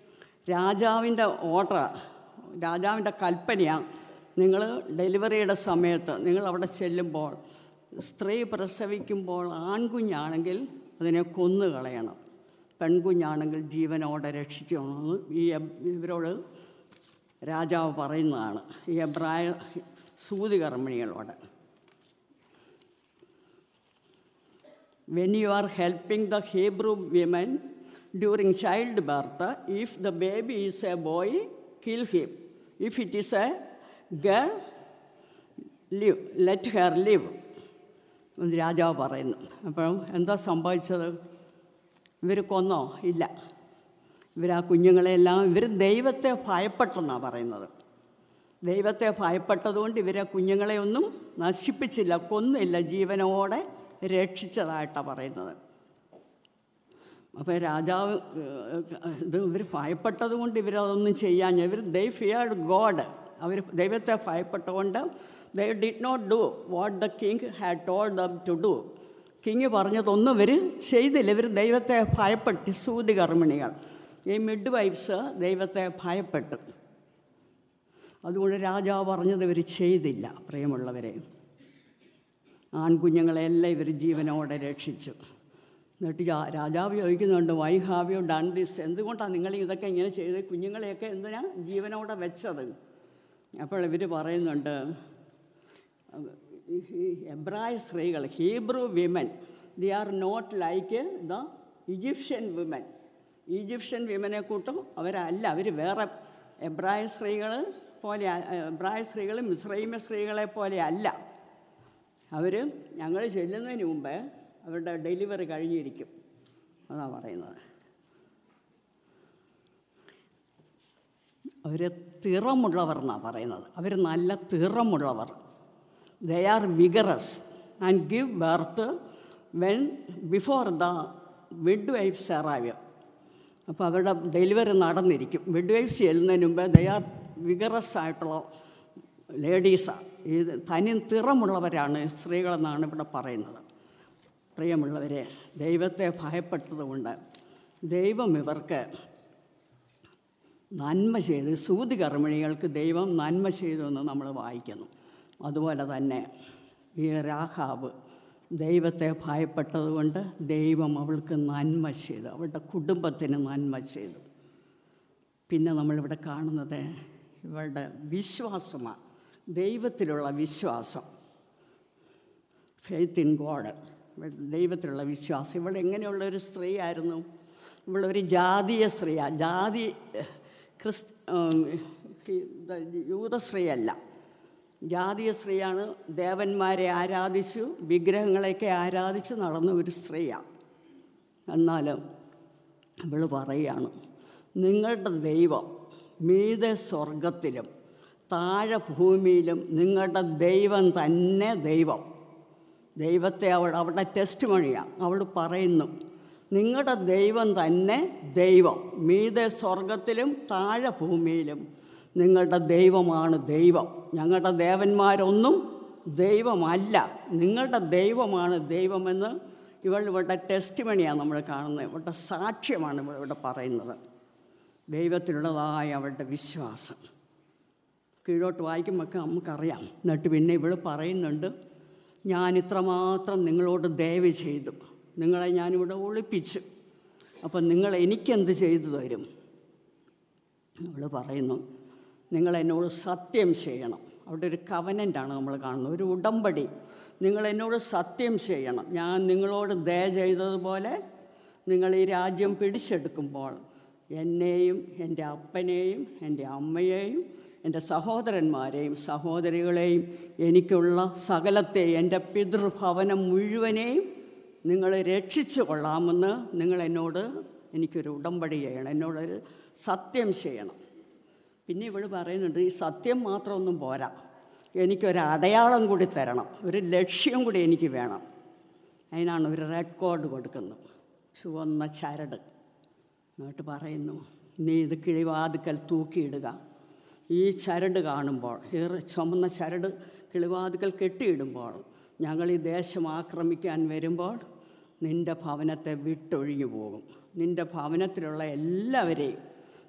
രാജാവിൻ്റെ ഓർഡർ, രാജാവിൻ്റെ കൽപ്പനയാണ്, നിങ്ങൾ ഡെലിവറിയുടെ സമയത്ത് നിങ്ങൾ അവിടെ ചെല്ലുമ്പോൾ സ്ത്രീ പ്രസവിക്കുമ്പോൾ ആൺകുഞ്ഞാണെങ്കിൽ അതിനെ കൊന്നു കളയണം, പെൺകുഞ്ഞാണെങ്കിൽ ജീവനോടെ രക്ഷിക്കണമെന്ന് ഈ ഇവരോട് രാജാവ് പറയുന്നതാണ് ഈ എബ്രായ സൂതികർമ്മിണികളോട്. When you are helping the Hebrew women during childbirth, if the baby is a boy, kill him. If it is a girl, live, let her live. എന്ന് രാജാവ് പറയുന്നു. അപ്പോൾ എന്താ സംഭവിച്ചത്? ഇവർ കൊന്നോ? ഇല്ല. ഇവർ ആ കുഞ്ഞുങ്ങളെല്ലാം ഇവർ ദൈവത്തെ ഭയപ്പെട്ടെന്നാണ് പറയുന്നത്. ദൈവത്തെ ഭയപ്പെട്ടതുകൊണ്ട് ഇവരെ കുഞ്ഞുങ്ങളെ ഒന്നും നശിപ്പിച്ചില്ല, കൊന്നില്ല, ജീവനോടെ രക്ഷിച്ചതായിട്ടാണ് പറയുന്നത്. അപ്പോൾ രാജാവ് ഇത് ഇവർ ഭയപ്പെട്ടത് കൊണ്ട് ഇവരതൊന്നും ചെയ്യാൻ, ഇവർ ദേ ഫിയർഡ് ഗോഡ്, അവർ ദൈവത്തെ ഭയപ്പെട്ടുകൊണ്ട് they did not do what the king had told them to do. King പറഞ്ഞതൊന്നും ഇവർ ചെയ്തില്ല. ഇവർ ദൈവത്തെ ഭയപ്പെട്ട്, സൂതികർമ്മിണികൾ, ഈ മിഡ് വൈഫ്സ് ദൈവത്തെ ഭയപ്പെട്ടു. അതുകൊണ്ട് രാജാവ് പറഞ്ഞത് ഇവർ ചെയ്തില്ല. പ്രിയമുള്ളവരെ, ആൺകുഞ്ഞുങ്ങളെല്ലാം ഇവർ ജീവനോടെ രക്ഷിച്ചു. എന്നിട്ട് രാജാവ് ചോദിക്കുന്നുണ്ട്, why have you done this? എന്തുകൊണ്ടാണ് നിങ്ങൾ ഇതൊക്കെ ഇങ്ങനെ ചെയ്ത് കുഞ്ഞുങ്ങളെയൊക്കെ എന്തിനാ ജീവനോടെ വെച്ചത്? അപ്പോൾ ഇവർ പറയുന്നുണ്ട്, എബ്രായ സ്ത്രീകൾ, Hebrew women, the are not like the Egyptian women. Egyptian വിമനെ കൂട്ടും അവരല്ല, അവർ വേറെ എബ്രായ സ്ത്രീകൾ പോലെ, എബ്രായ സ്ത്രീകൾ മിസ്രൈമ സ്ത്രീകളെ പോലെ അല്ല. അവർ ഞങ്ങൾ ചെല്ലുന്നതിന് മുമ്പ് അവരുടെ ഡെലിവറി കഴിഞ്ഞിരിക്കും, അതാണ് പറയുന്നത്. അവർ തിറമുള്ളവർ എന്നാണ് പറയുന്നത്. അവർ നല്ല തിറമുള്ളവർ. They are vigorous and give birth when before the midwives arrive. അപ്പോൾ അവരുടെ ഡെലിവറി നടന്നിരിക്കും. മിഡ് വൈഫ്സ് ചെല്ലുന്നതിന് മുമ്പ് ദേ ആർ വിഗറസ് ആയിട്ടുള്ള ലേഡീസാണ്. ഇത് തനി തിറമുള്ളവരാണ് സ്ത്രീകളെന്നാണ് ഇവിടെ പറയുന്നത്. പ്രിയമുള്ളവരെ, ദൈവത്തെ ഭയപ്പെട്ടതുകൊണ്ട് ദൈവം ഇവർക്ക് നന്മ ചെയ്ത്, സൂതികർമ്മിണികൾക്ക് ദൈവം നന്മ ചെയ്തു എന്ന് നമ്മൾ വായിക്കുന്നു. അതുപോലെ തന്നെ ഈ രാഹാബ് ദൈവത്തെ ഭയപ്പെട്ടതുകൊണ്ട് ദൈവം അവൾക്ക് നന്മ ചെയ്തു, അവളുടെ കുടുംബത്തിന് നന്മ ചെയ്തു. പിന്നെ നമ്മളിവിടെ കാണുന്നത് ഇവളുടെ വിശ്വാസമാണ്, ദൈവത്തിലുള്ള വിശ്വാസം, ഫെയ്ത്ത് ഇൻ ഗോഡ്, ദൈവത്തിലുള്ള വിശ്വാസം. ഇവൾ എങ്ങനെയുള്ളൊരു സ്ത്രീ ആയിരുന്നു? ഇവളൊരു ജാതീയ സ്ത്രീയാണ്. ജാതി ക്രിസ് യൂത സ്ത്രീയല്ല, ജാതീയ സ്ത്രീയാണ്. ദേവന്മാരെ ആരാധിച്ചു, വിഗ്രഹങ്ങളെയൊക്കെ ആരാധിച്ച് നടന്ന ഒരു സ്ത്രീയാണ്. എന്നാലും ഇവൾ പറയുകയാണ്, നിങ്ങളുടെ ദൈവം മീതെ സ്വർഗത്തിലും താഴെ ഭൂമിയിലും നിങ്ങളുടെ ദൈവം തന്നെ ദൈവം. ദൈവത്തെ അവൾ അവിടെ ടെസ്റ്റ് മണിയാണ്. അവൾ പറയുന്നു, നിങ്ങളുടെ ദൈവം തന്നെ ദൈവം, മീതെ സ്വർഗത്തിലും താഴെ ഭൂമിയിലും നിങ്ങളുടെ ദൈവമാണ് ദൈവം. ഞങ്ങളുടെ ദേവന്മാരൊന്നും ദൈവമല്ല, നിങ്ങളുടെ ദൈവമാണ് ദൈവമെന്ന് ഇവൾ ഇവിടെ ടെസ്റ്റ് മണിയാണ് നമ്മൾ കാണുന്നത്. ഇവളുടെ സാക്ഷ്യമാണ് ഇവൾ ഇവിടെ പറയുന്നത്, ദൈവത്തിലുള്ളതായ അവളുടെ വിശ്വാസം. കീഴോട്ട് വായിക്കുമ്പോൾ നമുക്കറിയാം. എന്നിട്ട് പിന്നെ ഇവൾ പറയുന്നുണ്ട്, ഞാൻ ഇത്രമാത്രം നിങ്ങളോട് ദയവ് ചെയ്തു, നിങ്ങളെ ഞാനിവിടെ ഒളിപ്പിച്ചു, അപ്പം നിങ്ങൾ എനിക്കെന്ത് ചെയ്തു തരും? അവൾ പറയുന്നു, നിങ്ങളെന്നോട് സത്യം ചെയ്യണം. അവിടെ ഒരു കവനൻ്റാണ് നമ്മൾ കാണുന്നത്, ഒരു ഉടമ്പടി. നിങ്ങളെന്നോട് സത്യം ചെയ്യണം, ഞാൻ നിങ്ങളോട് ദയ ചെയ്തതുപോലെ നിങ്ങൾ ഈ രാജ്യം പിടിച്ചെടുക്കുമ്പോൾ എന്നെയും എൻ്റെ അപ്പനെയും എൻ്റെ അമ്മയെയും എൻ്റെ സഹോദരന്മാരെയും സഹോദരികളെയും എനിക്കുള്ള സകലത്തെ എൻ്റെ പിതൃഭവനം മുഴുവനെയും നിങ്ങൾ രക്ഷിച്ചു കൊള്ളാമെന്ന് നിങ്ങൾ എന്നോട് എനിക്കൊരു ഉടമ്പടി ചെയ്യണം, എന്നോടൊരു സത്യം ചെയ്യണം. പിന്നെ ഇവിടെ പറയുന്നുണ്ട്, ഈ സത്യം മാത്രമൊന്നും പോരാ, എനിക്കൊരു അടയാളം കൂടി തരണം, ഒരു ലക്ഷ്യം കൂടി എനിക്ക് വേണം. അതിനാണ് ഒരു റെഡ് കോഡ് കൊടുക്കുന്നത്, ചുവന്ന ചരട്. എന്നിട്ട് പറയുന്നു, നീ ഇത് കിളിവാതിക്കൽ തൂക്കിയിടുക. ഈ ചരട് കാണുമ്പോൾ, ഈ ചുമന്ന ചരട് കിളിവാതിക്കൽ കെട്ടിയിടുമ്പോൾ, ഞങ്ങൾ ഈ ദേശം ആക്രമിക്കാൻ വരുമ്പോൾ നിൻ്റെ ഭവനത്തെ വിട്ടൊഴിഞ്ഞു പോകും. നിൻ്റെ ഭവനത്തിലുള്ള എല്ലാവരെയും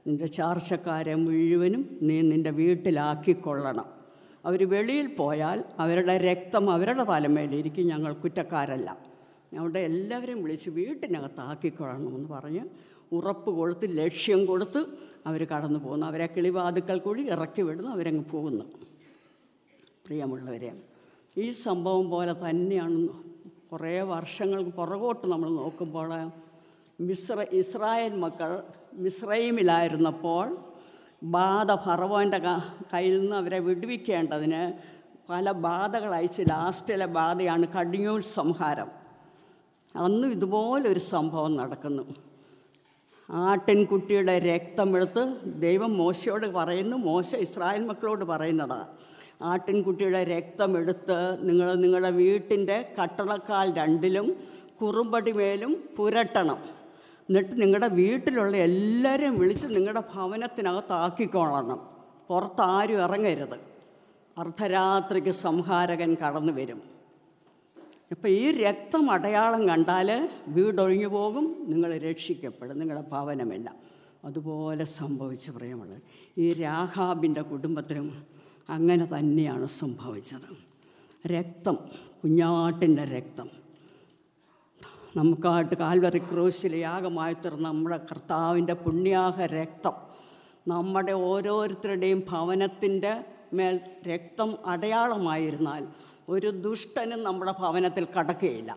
നിൻ്റെ ചാർച്ചക്കാരെ മുഴുവനും നീ നിൻ്റെ വീട്ടിലാക്കിക്കൊള്ളണം. അവർ വെളിയിൽ പോയാൽ അവരുടെ രക്തം അവരുടെ തലമേലിരിക്കും, ഞങ്ങൾ കുറ്റക്കാരല്ല. അവിടെ എല്ലാവരെയും വിളിച്ച് വീട്ടിനകത്താക്കിക്കൊള്ളണമെന്ന് പറഞ്ഞ് ഉറപ്പ് കൊടുത്ത് ലക്ഷ്യം കൊടുത്ത് അവർ കടന്നു പോകുന്നു. അവരെ കിളിവാതുക്കൾ കൂടി ഇറക്കി വിടുന്നു, അവരങ്ങ് പോകുന്നു. പ്രിയമുള്ളവരെ, ഈ സംഭവം പോലെ തന്നെയാണ് കുറേ വർഷങ്ങൾക്ക് പുറകോട്ട് നമ്മൾ നോക്കുമ്പോൾ മിസ്ര ഇസ്രായേൽ മക്കൾ മിസ്രൈമിലായിരുന്നപ്പോൾ ബാധ ഫറവോൻ്റെ കയ്യിൽ നിന്ന് അവരെ വിടുവിക്കേണ്ടതിന് പല ബാധകൾ അയച്ച് ലാസ്റ്റിലെ ബാധയാണ് കടിഞ്ഞൂൽ സംഹാരം. അന്നും ഇതുപോലൊരു സംഭവം നടക്കുന്നു. ആട്ടിൻകുട്ടിയുടെ രക്തമെടുത്ത് ദൈവം മോശയോട് പറയുന്നു, മോശ ഇസ്രായേൽ മക്കളോട് പറയുന്നതാണ്, ആട്ടിൻകുട്ടിയുടെ രക്തമെടുത്ത് നിങ്ങൾ നിങ്ങളുടെ വീട്ടിൻ്റെ കട്ടളക്കാൽ രണ്ടിലും കുറുമ്പടി മേലും പുരട്ടണം. എന്നിട്ട് നിങ്ങളുടെ വീട്ടിലുള്ള എല്ലാവരെയും വിളിച്ച് നിങ്ങളുടെ ഭവനത്തിനകത്താക്കിക്കൊള്ളണം. പുറത്താരും ഇറങ്ങരുത്. അർദ്ധരാത്രിക്ക് സംഹാരകൻ കടന്നു വരും. അപ്പം ഈ രക്തം അടയാളം കണ്ടാൽ വീടൊഴിഞ്ഞു പോകും, നിങ്ങൾ രക്ഷിക്കപ്പെടും, നിങ്ങളുടെ ഭവനമില്ല. അതുപോലെ സംഭവിച്ച പ്രിയമുള്ളത് ഈ രാഹാബിൻ്റെ കുടുംബത്തിനും അങ്ങനെ തന്നെയാണ് സംഭവിച്ചത്. രക്തം, കുഞ്ഞാട്ടിൻ്റെ രക്തം നമുക്കായിട്ട് കാൽവറി ക്രൂശിൽ യാഗമായി തീർന്ന നമ്മുടെ കർത്താവിൻ്റെ പുണ്യാഹ രക്തം നമ്മുടെ ഓരോരുത്തരുടെയും ഭവനത്തിൻ്റെ മേൽ രക്തം അടയാളമായിരുന്നാൽ ഒരു ദുഷ്ടനും നമ്മുടെ ഭവനത്തിൽ കടക്കുകയില്ല.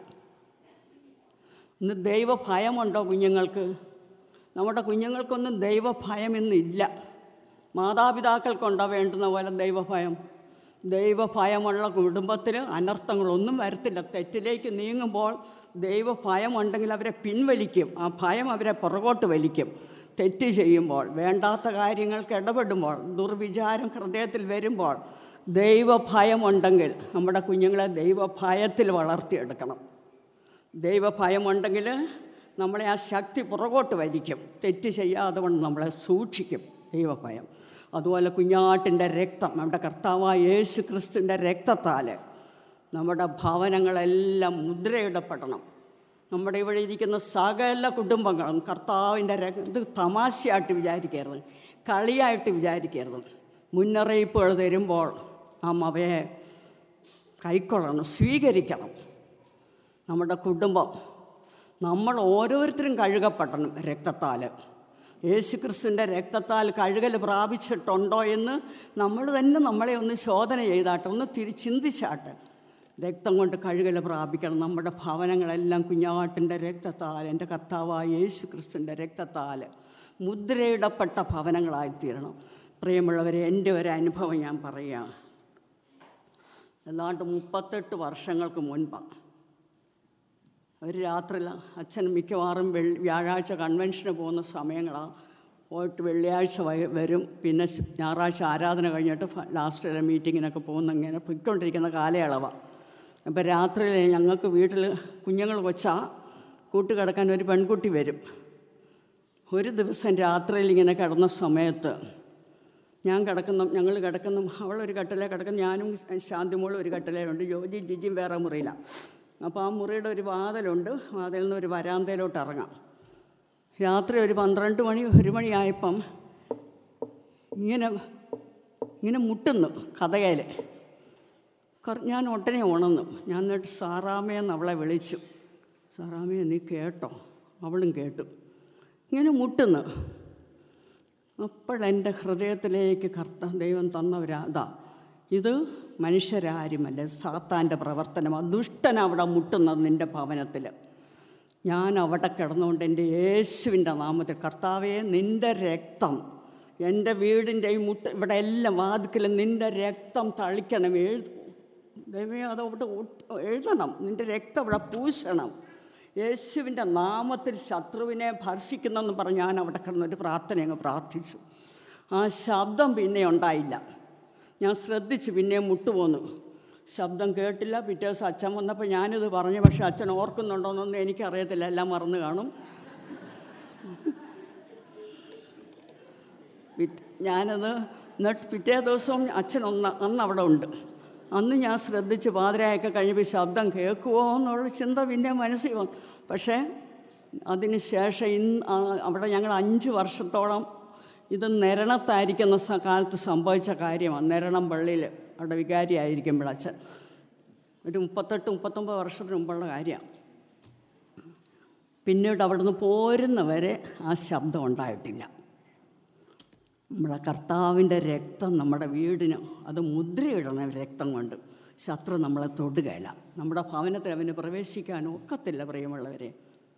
ഇന്ന് ദൈവഭയമുണ്ടോ കുഞ്ഞുങ്ങൾക്ക്? നമ്മുടെ കുഞ്ഞുങ്ങൾക്കൊന്നും ദൈവഭയം ഇന്നില്ല. മാതാപിതാക്കൾക്കുണ്ടോ വേണ്ടുന്ന പോലെ ദൈവഭയം? ദൈവഭയമുള്ള കുടുംബത്തിൽ അനർത്ഥങ്ങളൊന്നും വരത്തില്ല. തെറ്റിലേക്ക് നീങ്ങുമ്പോൾ ദൈവഭയമുണ്ടെങ്കിൽ അവരെ പിൻവലിക്കും. ആ ഭയം അവരെ പുറകോട്ട് വലിക്കും. തെറ്റ് ചെയ്യുമ്പോൾ, വേണ്ടാത്ത കാര്യങ്ങൾക്ക് ഇടപെടുമ്പോൾ, ദുർവിചാരം ഹൃദയത്തിൽ വരുമ്പോൾ ദൈവഭയമുണ്ടെങ്കിൽ നമ്മുടെ കുഞ്ഞുങ്ങളെ ദൈവഭയത്തിൽ വളർത്തിയെടുക്കണം. ദൈവഭയമുണ്ടെങ്കിൽ നമ്മളെ ആ ശക്തി പുറകോട്ട് വലിക്കും. തെറ്റ് ചെയ്യാതെ കൊണ്ട് നമ്മളെ സൂക്ഷിക്കും ദൈവഭയം. അതുപോലെ കുഞ്ഞാട്ടിൻ്റെ രക്തം, നമ്മുടെ കർത്താവായ യേശു ക്രിസ്തുവിൻ്റെ രക്തത്താൽ നമ്മുടെ ഭവനങ്ങളെല്ലാം മുദ്രയിടപ്പെടണം. നമ്മുടെ ഇവിടെ ഇരിക്കുന്ന സകല കുടുംബങ്ങളും കർത്താവിൻ്റെ രക്തം, ഇത് തമാശയായിട്ട് വിചാരിക്കരുത്, കളിയായിട്ട് വിചാരിക്കരുത്. മുന്നറിയിപ്പുകൾ തരുമ്പോൾ നാം അവയെ കൈക്കൊള്ളണം, സ്വീകരിക്കണം. നമ്മുടെ കുടുംബം നമ്മൾ ഓരോരുത്തരും കഴുകപ്പെടണം രക്തത്താൽ. യേശുക്രിസ്തുവിൻ്റെ രക്തത്താൽ കഴുകൽ പ്രാപിച്ചിട്ടുണ്ടോ എന്ന് നമ്മൾ തന്നെ നമ്മളെ ഒന്ന് ശോധന ചെയ്താട്ടെ, ഒന്ന് തിരി ചിന്തിച്ചാട്ടെ. രക്തം കൊണ്ട് കഴുകൽ പ്രാപിക്കണം. നമ്മുടെ ഭവനങ്ങളെല്ലാം കുഞ്ഞാട്ടിൻ്റെ രക്തത്താൽ, എൻ്റെ കർത്താവായ യേശു ക്രിസ്തുവിൻ്റെ രക്തത്താൽ മുദ്രയിടപ്പെട്ട ഭവനങ്ങളായിത്തീരണം. പ്രിയമുള്ളവരെ, എൻ്റെ ഒരു അനുഭവം ഞാൻ പറയുകയാണ്. ഏതാണ്ട് മുപ്പത്തെട്ട് വർഷങ്ങൾക്ക് മുൻപാണ്. ഒരു രാത്രിയിൽ അച്ഛൻ മിക്കവാറും വെള്ളി വ്യാഴാഴ്ച കൺവെൻഷന് പോകുന്ന സമയങ്ങളാണ്. പോയിട്ട് വെള്ളിയാഴ്ച വരും, പിന്നെ ഞായറാഴ്ച ആരാധന കഴിഞ്ഞിട്ട് ലാസ്റ്റ് മീറ്റിങ്ങിനൊക്കെ പോകുന്ന ഇങ്ങനെ പൊയ്ക്കൊണ്ടിരിക്കുന്ന കാലയളവാണ്. അപ്പോൾ രാത്രിയിൽ ഞങ്ങൾക്ക് വീട്ടിൽ കുഞ്ഞുങ്ങൾ കൊച്ചാ കൂട്ടുകിടക്കാൻ ഒരു പെൺകുട്ടി വരും. ഒരു ദിവസം രാത്രിയിൽ ഇങ്ങനെ കിടന്ന സമയത്ത് ഞാൻ കിടക്കുന്ന ഞങ്ങൾ കിടക്കുന്ന അവളൊരു കട്ടിലേ കിടക്കുന്നു, ഞാനും ശാന്തിമോളും ഒരു കട്ടിലേലുണ്ട്, ജോജി ജിജിയും വേറെ മുറിയിലാണ്. അപ്പോൾ ആ മുറിയുടെ ഒരു വാതിലുണ്ട്, വാതിലിൽ നിന്ന് ഒരു വരാന്തയിലോട്ട് ഇറങ്ങാം. രാത്രി ഒരു പന്ത്രണ്ട് മണി ഒരു മണിയായപ്പം ഇങ്ങനെ ഇങ്ങനെ മുട്ടുന്നു കഥകയിൽ. ഞാൻ ഉടനെ ഉണർന്നു. ഞാൻ എന്നിട്ട് സാറാമ്മയെന്ന് അവളെ വിളിച്ചു. സാറാമ്മയെ നീ കേട്ടോ? അവളും കേട്ടു. ഇങ്ങനെ മുട്ടുന്നു. അപ്പോഴെൻ്റെ ഹൃദയത്തിലേക്ക് കർത്ത ദൈവം തന്നവരാ അതാ, ഇത് മനുഷ്യരാരുമല്ല, സാത്താൻ്റെ പ്രവർത്തനമാണ്. ദുഷ്ടൻ അവിടെ മുട്ടുന്നത് നിൻ്റെ ഭവനത്തിൽ. ഞാൻ അവിടെ കിടന്നുകൊണ്ട് എൻ്റെ യേശുവിൻ്റെ നാമത്തിൽ, കർത്താവേ നിൻ്റെ രക്തം എൻ്റെ വീടിൻ്റെ ഈ മുട്ട ഇവിടെ എല്ലാം വാതിക്കലും നിൻ്റെ രക്തം തളിക്കണം. എഴു ദൈവമേ അതവിടെ എഴുതണം, നിൻ്റെ രക്തം അവിടെ പൂശണം. യേശുവിൻ്റെ നാമത്തിൽ ശത്രുവിനെ ഭർഷിക്കുന്നെന്ന് പറഞ്ഞ് ഞാൻ അവിടെ കിടന്നൊരു പ്രാർത്ഥന അങ്ങ് പ്രാർത്ഥിച്ചു. ആ ശബ്ദം പിന്നെ ഉണ്ടായില്ല. ഞാൻ ശ്രദ്ധിച്ച് പിന്നെയും മുട്ടുപോന്നു. ശബ്ദം കേട്ടില്ല. പിറ്റേ ദിവസം അച്ഛൻ വന്നപ്പോൾ ഞാനിത് പറഞ്ഞു. പക്ഷെ അച്ഛൻ ഓർക്കുന്നുണ്ടോയെന്നൊന്നും എനിക്കറിയത്തില്ല, എല്ലാം മറന്നു കാണും. ഞാനത് എന്നിട്ട് പിറ്റേ ദിവസവും അച്ഛൻ ഒന്ന് അന്ന് അവിടെ ഉണ്ട്. അന്ന് ഞാൻ ശ്രദ്ധിച്ച് പാതിരായൊക്കെ കഴിയുമ്പോൾ ശബ്ദം കേൾക്കുമോ എന്നുള്ള ചിന്ത പിന്നെ മനസ്സിൽ വന്നു. പക്ഷേ അതിന് ശേഷം ഇന്ന് അവിടെ ഞങ്ങൾ അഞ്ച് വർഷത്തോളം ഇത് നിരണത്തായിരിക്കുന്ന കാലത്ത് സംഭവിച്ച കാര്യമാണ്. നിരണം പള്ളിയിൽ അവിടെ വികാരിയായിരിക്കുമ്പോഴച്ഛൻ ഒരു മുപ്പത്തെട്ട് മുപ്പത്തൊമ്പത് വർഷത്തിന് മുമ്പുള്ള കാര്യമാണ്. പിന്നീട് അവിടെ നിന്ന് പോരുന്നവരെ ആ ശബ്ദം ഉണ്ടായിട്ടില്ല. നമ്മുടെ കർത്താവിൻ്റെ രക്തം നമ്മുടെ വീടിന് അത് മുദ്രയിടണം. രക്തം കൊണ്ട് ശത്രു നമ്മളെ തൊടുകയില്ല. നമ്മുടെ ഭവനത്തിൽ അവന് പ്രവേശിക്കാൻ ഒക്കത്തില്ല. പ്രിയമുള്ളവരെ,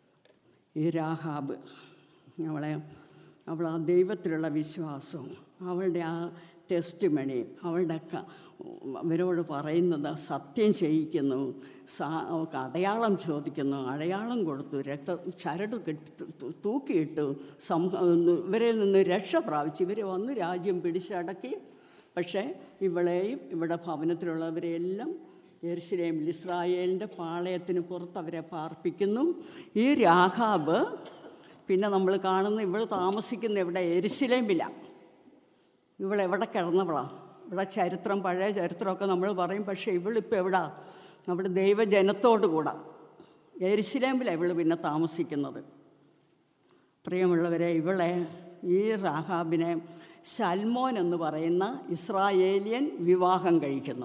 ഈ രാഹാബ് അവളെ അവൾ ആ ദൈവത്തിലുള്ള വിശ്വാസവും അവളുടെ ആ ടെസ്റ്റ് മണിയും അവളുടെ അവരോട് പറയുന്നത് സത്യം ചെയ്യിക്കുന്നു, സാ അടയാളം ചോദിക്കുന്നു, അടയാളം കൊടുത്തു, രക്ത ചരട് കെട്ടി തൂക്കിയിട്ടു, സം ഇവരിൽ നിന്ന് രക്ഷ പ്രാപിച്ച് ഇവർ വന്ന് രാജ്യം പിടിച്ചടക്കി. പക്ഷേ ഇവളെയും ഇവിടെ ഭവനത്തിലുള്ളവരെയെല്ലാം യെരുശലേമിൽ ഇസ്രായേലിൻ്റെ പാളയത്തിന് പുറത്ത് അവരെ പാർപ്പിക്കുന്നു. ഈ രാഹാബ് പിന്നെ നമ്മൾ കാണുന്ന ഇവൾ താമസിക്കുന്ന ഇവിടെ യെരുശലേമിലാണ്. ഇവളെവിടെ കിടന്നവളാണ്? ഇവിടെ ചരിത്രം, പഴയ ചരിത്രമൊക്കെ നമ്മൾ പറയും. പക്ഷേ ഇവളിപ്പോൾ എവിടാ? അവിടെ ദൈവജനത്തോടു കൂടെ യെരുശലേമിലാണ് ഇവൾ പിന്നെ താമസിക്കുന്നത്. പ്രിയമുള്ളവരെ, ഇവളെ ഈ രാഹാബിനെ ശൽമോൻ എന്ന് പറയുന്ന ഇസ്രായേലിയൻ വിവാഹം കഴിക്കുന്നു.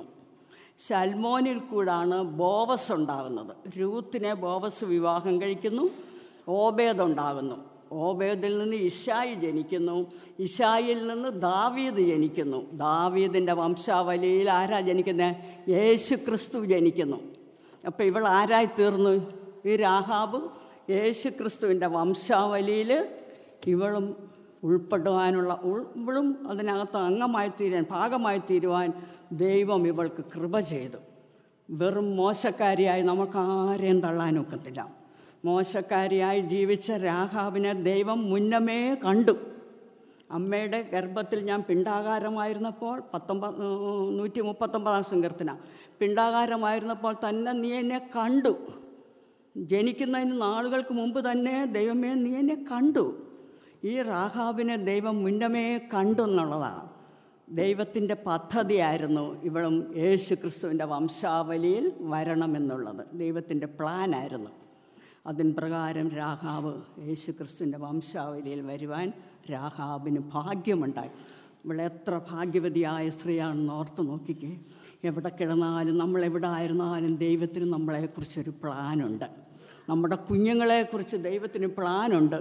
ശൽമോനിൽ കൂടാണ് ബോവസ് ഉണ്ടാകുന്നത്. രൂത്തിനെ ബോവസ് വിവാഹം കഴിക്കുന്നു. ഓബേദ് ഉണ്ടാകുന്നു. ഓബേദിൽ നിന്ന് ഇശായി ജനിക്കുന്നു. ഇശായിൽ നിന്ന് ദാവീദ് ജനിക്കുന്നു. ദാവീദിൻ്റെ വംശാവലിയിൽ ആരാ ജനിക്കുന്നത്? യേശു ക്രിസ്തു ജനിക്കുന്നു. അപ്പോൾ ഇവൾ ആരായി തീർന്നു? ഈ രാഹാബ് യേശു ക്രിസ്തുവിൻ്റെ വംശാവലിയിൽ ഇവളും ഉൾപ്പെടുവാനുള്ള ഇവളും അതിനകത്ത് അംഗമായി തീരാൻ ഭാഗമായി തീരുവാൻ ദൈവം ഇവൾക്ക് കൃപ ചെയ്തു. വെറും മോശക്കാരിയായി നമുക്കാരെയും തള്ളാനൊക്കത്തില്ല. മോശക്കാരിയായി ജീവിച്ച രാഹാബിനെ ദൈവം മുന്നമേ കണ്ടു. അമ്മയുടെ ഗർഭത്തിൽ ഞാൻ പിണ്ടാകാരമായിരുന്നപ്പോൾ പത്തൊമ്പത് നൂറ്റി മുപ്പത്തൊമ്പതാം സങ്കീർത്തന പിണ്ടാകാരമായിരുന്നപ്പോൾ തന്നെ നീ എന്നെ കണ്ടു. ജനിക്കുന്നതിന് നാളുകൾക്ക് മുമ്പ് തന്നെ ദൈവമേ നീ എന്നെ കണ്ടു. ഈ രാഹാബിനെ ദൈവം മുന്നമേ കണ്ടു എന്നുള്ളതാണ്. ദൈവത്തിൻ്റെ പദ്ധതിയായിരുന്നു ഇവളും യേശു ക്രിസ്തുവിൻ്റെ വംശാവലിയിൽ വരണമെന്നുള്ളത്. ദൈവത്തിൻ്റെ പ്ലാനായിരുന്നു. അതിൻ പ്രകാരം രാഹാബ് യേശു ക്രിസ്തുവിൻ്റെ വംശാവലിയിൽ വരുവാൻ രാഹാബിന് ഭാഗ്യമുണ്ടായി. ഇവളെത്ര ഭാഗ്യവതിയായ സ്ത്രീയാണെന്ന് ഓർത്ത് നോക്കിക്കേ. എവിടെ കിടന്നാലും നമ്മളെവിടെ ആയിരുന്നാലും ദൈവത്തിന് നമ്മളെക്കുറിച്ചൊരു പ്ലാനുണ്ട്. നമ്മുടെ കുഞ്ഞുങ്ങളെക്കുറിച്ച് ദൈവത്തിന് പ്ലാനുണ്ട്.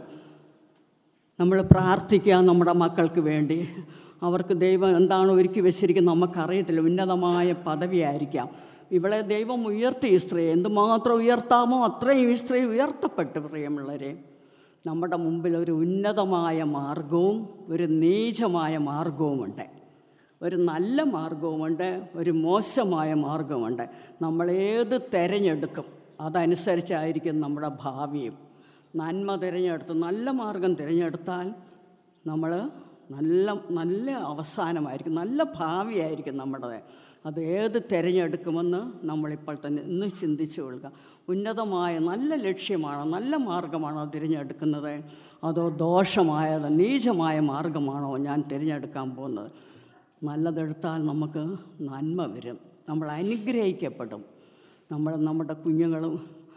നമ്മൾ പ്രാർത്ഥിക്കുക നമ്മുടെ മക്കൾക്ക് വേണ്ടി. അവർക്ക് ദൈവം എന്താണ് ഒരുക്കി വെച്ചിരിക്കുന്നത് നമുക്കറിയത്തില്ല. ഉന്നതമായ പദവിയായിരിക്കാം. ഇവളെ ദൈവം ഉയർത്തി. ഈ സ്ത്രീ എന്തുമാത്രം ഉയർത്താമോ അത്രയും ഈ സ്ത്രീ ഉയർത്തപ്പെട്ടു. പ്രിയമുള്ളവരെ, നമ്മുടെ മുമ്പിൽ ഒരു ഉന്നതമായ മാർഗവും ഒരു നീചമായ മാർഗവുമുണ്ട്. ഒരു നല്ല മാർഗവുമുണ്ട്, ഒരു മോശമായ മാർഗവുമുണ്ട്. നമ്മളേത് തിരഞ്ഞെടുക്കും അതനുസരിച്ചായിരിക്കും നമ്മുടെ ഭാവിയും. നന്മ തിരഞ്ഞെടുത്ത് നല്ല മാർഗം തിരഞ്ഞെടുത്താൽ നമ്മൾ നല്ല നല്ല അവസാനമായിരിക്കും, നല്ല ഭാവിയായിരിക്കും നമ്മുടേത്. അത് ഏത് തിരഞ്ഞെടുക്കുമെന്ന് നമ്മളിപ്പോൾ തന്നെ ഇന്ന് ചിന്തിച്ചു കൊള്ളുക. ഉന്നതമായ നല്ല ലക്ഷ്യമാണോ, നല്ല മാർഗമാണോ തിരഞ്ഞെടുക്കുന്നത്? അതോ ദോഷമായത് നീചമായ മാർഗമാണോ ഞാൻ തിരഞ്ഞെടുക്കാൻ പോകുന്നത്? നല്ലതെടുത്താൽ നമുക്ക് നന്മ വരും, നമ്മൾ അനുഗ്രഹിക്കപ്പെടും. നമ്മൾ നമ്മുടെ കുഞ്ഞുങ്ങളും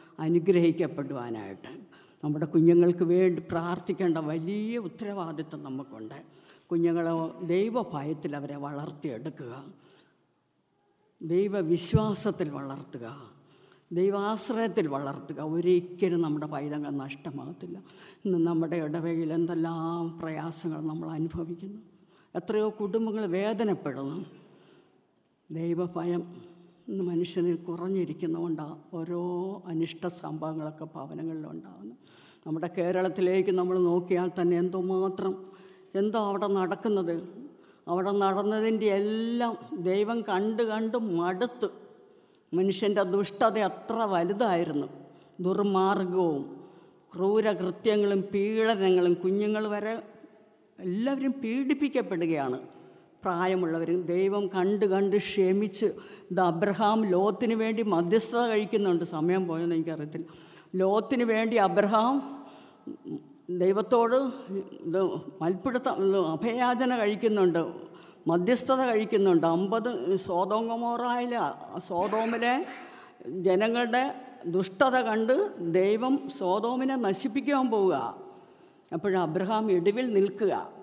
അനുഗ്രഹിക്കപ്പെടുവാനായിട്ട് നമ്മുടെ കുഞ്ഞുങ്ങൾക്ക് വേണ്ടി പ്രാർത്ഥിക്കേണ്ട വലിയ ഉത്തരവാദിത്വം നമുക്കുണ്ട്. കുഞ്ഞുങ്ങളെ ദൈവഭയത്തിൽ അവരെ വളർത്തിയെടുക്കുക, ദൈവവിശ്വാസത്തിൽ വളർത്തുക, ദൈവാശ്രയത്തിൽ വളർത്തുക. ഒരിക്കലും നമ്മുടെ പൈതങ്ങൾ നഷ്ടമാകത്തില്ല. ഇന്ന് നമ്മുടെ ഇടവകയിൽ എന്തെല്ലാം പ്രയാസങ്ങൾ നമ്മൾ അനുഭവിക്കുന്നു, എത്രയോ കുടുംബങ്ങൾ വേദനപ്പെടുന്നു. ദൈവഭയം ഇന്ന് മനുഷ്യനിൽ കുറഞ്ഞിരിക്കുന്നതുകൊണ്ടാണ് ഓരോ അനിഷ്ട സംഭവങ്ങളൊക്കെ ഭവനങ്ങളിലുണ്ടാകുന്നു. നമ്മുടെ കേരളത്തിലേക്ക് നമ്മൾ നോക്കിയാൽ തന്നെ എന്തുമാത്രം എന്തോ അവിടെ നടക്കുന്നത്. അവിടെ നടന്നതിൻ്റെ എല്ലാം ദൈവം കണ്ട് കണ്ട് മടുത്ത്. മനുഷ്യൻ്റെ ദുഷ്ടത അത്ര വലുതായിരുന്നു. ദുർമാർഗവും ക്രൂരകൃത്യങ്ങളും പീഡനങ്ങളും, കുഞ്ഞുങ്ങൾ വരെ എല്ലാവരും പീഡിപ്പിക്കപ്പെടുകയാണ്. പ്രായമുള്ളവരും ദൈവം കണ്ട് കണ്ട് ക്ഷമിച്ച്. ഇത് അബ്രഹാം ലോത്തിന് വേണ്ടി മധ്യസ്ഥത കഴിക്കുന്നുണ്ട്. സമയം പോയെന്ന് എനിക്കറിയത്തില്ല. ലോത്തിന് വേണ്ടി അബ്രഹാം ദൈവത്തോട് ഇത് മൽപ്പിടുത്ത അഭയാചന കഴിക്കുന്നുണ്ട്, മധ്യസ്ഥത കഴിക്കുന്നുണ്ട്. അമ്പത് സോദോം ഗൊമോറയിലെ സോദോമിലെ ജനങ്ങളുടെ ദുഷ്ടത കണ്ട് ദൈവം സോദോമിനെ നശിപ്പിക്കാൻ പോവുക. അപ്പോൾ അബ്രഹാം ഇടിവിൽ നിൽക്കുക.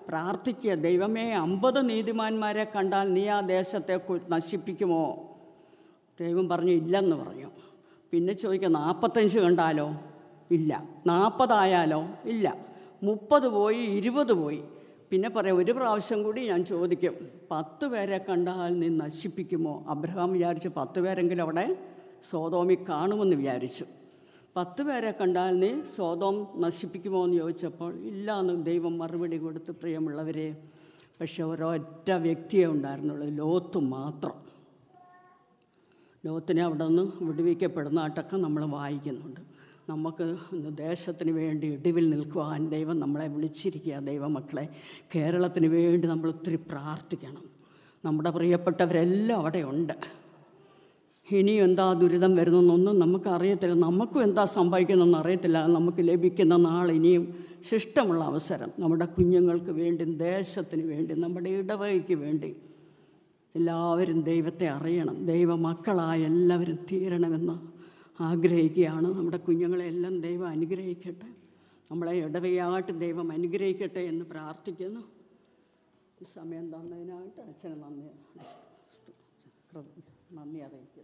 പ്രാർത്ഥിക്കുക, ദൈവമേ അമ്പത് നീതിമാന്മാരെ കണ്ടാൽ നീ ആ ദേശത്തെ നശിപ്പിക്കുമോ? ദൈവം പറഞ്ഞു ഇല്ലെന്ന് പറഞ്ഞു. പിന്നെ ചോദിക്കുക നാൽപ്പത്തഞ്ച് കണ്ടാലോ? ഇല്ല. നാൽപ്പതായാലോ? ഇല്ല. മുപ്പത് പോയി, ഇരുപത് പോയി. പിന്നെ പറയാം ഒരു പ്രാവശ്യം കൂടി ഞാൻ ചോദിക്കും, പത്ത് പേരെ കണ്ടാൽ നീ നശിപ്പിക്കുമോ? അബ്രഹാം വിചാരിച്ചു പത്ത് പേരെങ്കിലും അവിടെ സോതോമിൽ കാണുമെന്ന് വിചാരിച്ചു. പത്ത് പേരെ കണ്ടാൽ നീ സോതോം നശിപ്പിക്കുമോ എന്ന് ചോദിച്ചപ്പോൾ ഇല്ല എന്ന് ദൈവം മറുപടി കൊടുത്ത്, പ്രിയമുള്ളവരെ, പക്ഷെ ഒരൊറ്റ വ്യക്തിയെ ഉണ്ടായിരുന്നുള്ളൂ, ലോത്ത് മാത്രം. ലോത്തിനെ അവിടെ നിന്ന് വിടുവിക്കപ്പെടുന്നതായിട്ടൊക്കെ നമ്മൾ വായിക്കുന്നുണ്ട്. നമുക്ക് ദേശത്തിന് വേണ്ടി ഇടിവിൽ നിൽക്കുവാൻ ദൈവം നമ്മളെ വിളിച്ചിരിക്കുക. ദൈവമക്കളെ, കേരളത്തിന് വേണ്ടി നമ്മൾ ഒത്തിരി പ്രാർത്ഥിക്കണം. നമ്മുടെ പ്രിയപ്പെട്ടവരെല്ലാം അവിടെ ഉണ്ട്. ഇനിയും എന്താ ദുരിതം വരുന്നതെന്നൊന്നും നമുക്കറിയത്തില്ല. നമുക്കും എന്താ സംഭവിക്കുന്നതെന്ന് അറിയത്തില്ല. നമുക്ക് ലഭിക്കുന്ന നാൾ ഇനിയും ശിഷ്ടമുള്ള അവസരം നമ്മുടെ കുഞ്ഞുങ്ങൾക്ക് വേണ്ടി, ദേശത്തിന് വേണ്ടി, നമ്മുടെ ഇടവകയ്ക്ക് വേണ്ടി എല്ലാവരും ദൈവത്തെ അറിയണം. ദൈവമക്കളായ എല്ലാവരും തീരണമെന്ന് ആഗ്രഹിക്കുകയാണ്. നമ്മുടെ കുഞ്ഞുങ്ങളെല്ലാം ദൈവം അനുഗ്രഹിക്കട്ടെ. നമ്മളെ ഇടവകയായിട്ട് ദൈവം അനുഗ്രഹിക്കട്ടെ എന്ന് പ്രാർത്ഥിക്കുന്നു. ഈ സമയം തന്നതിനായിട്ട് അച്ഛന് നന്ദി നന്ദി അറിയിക്കുന്നു.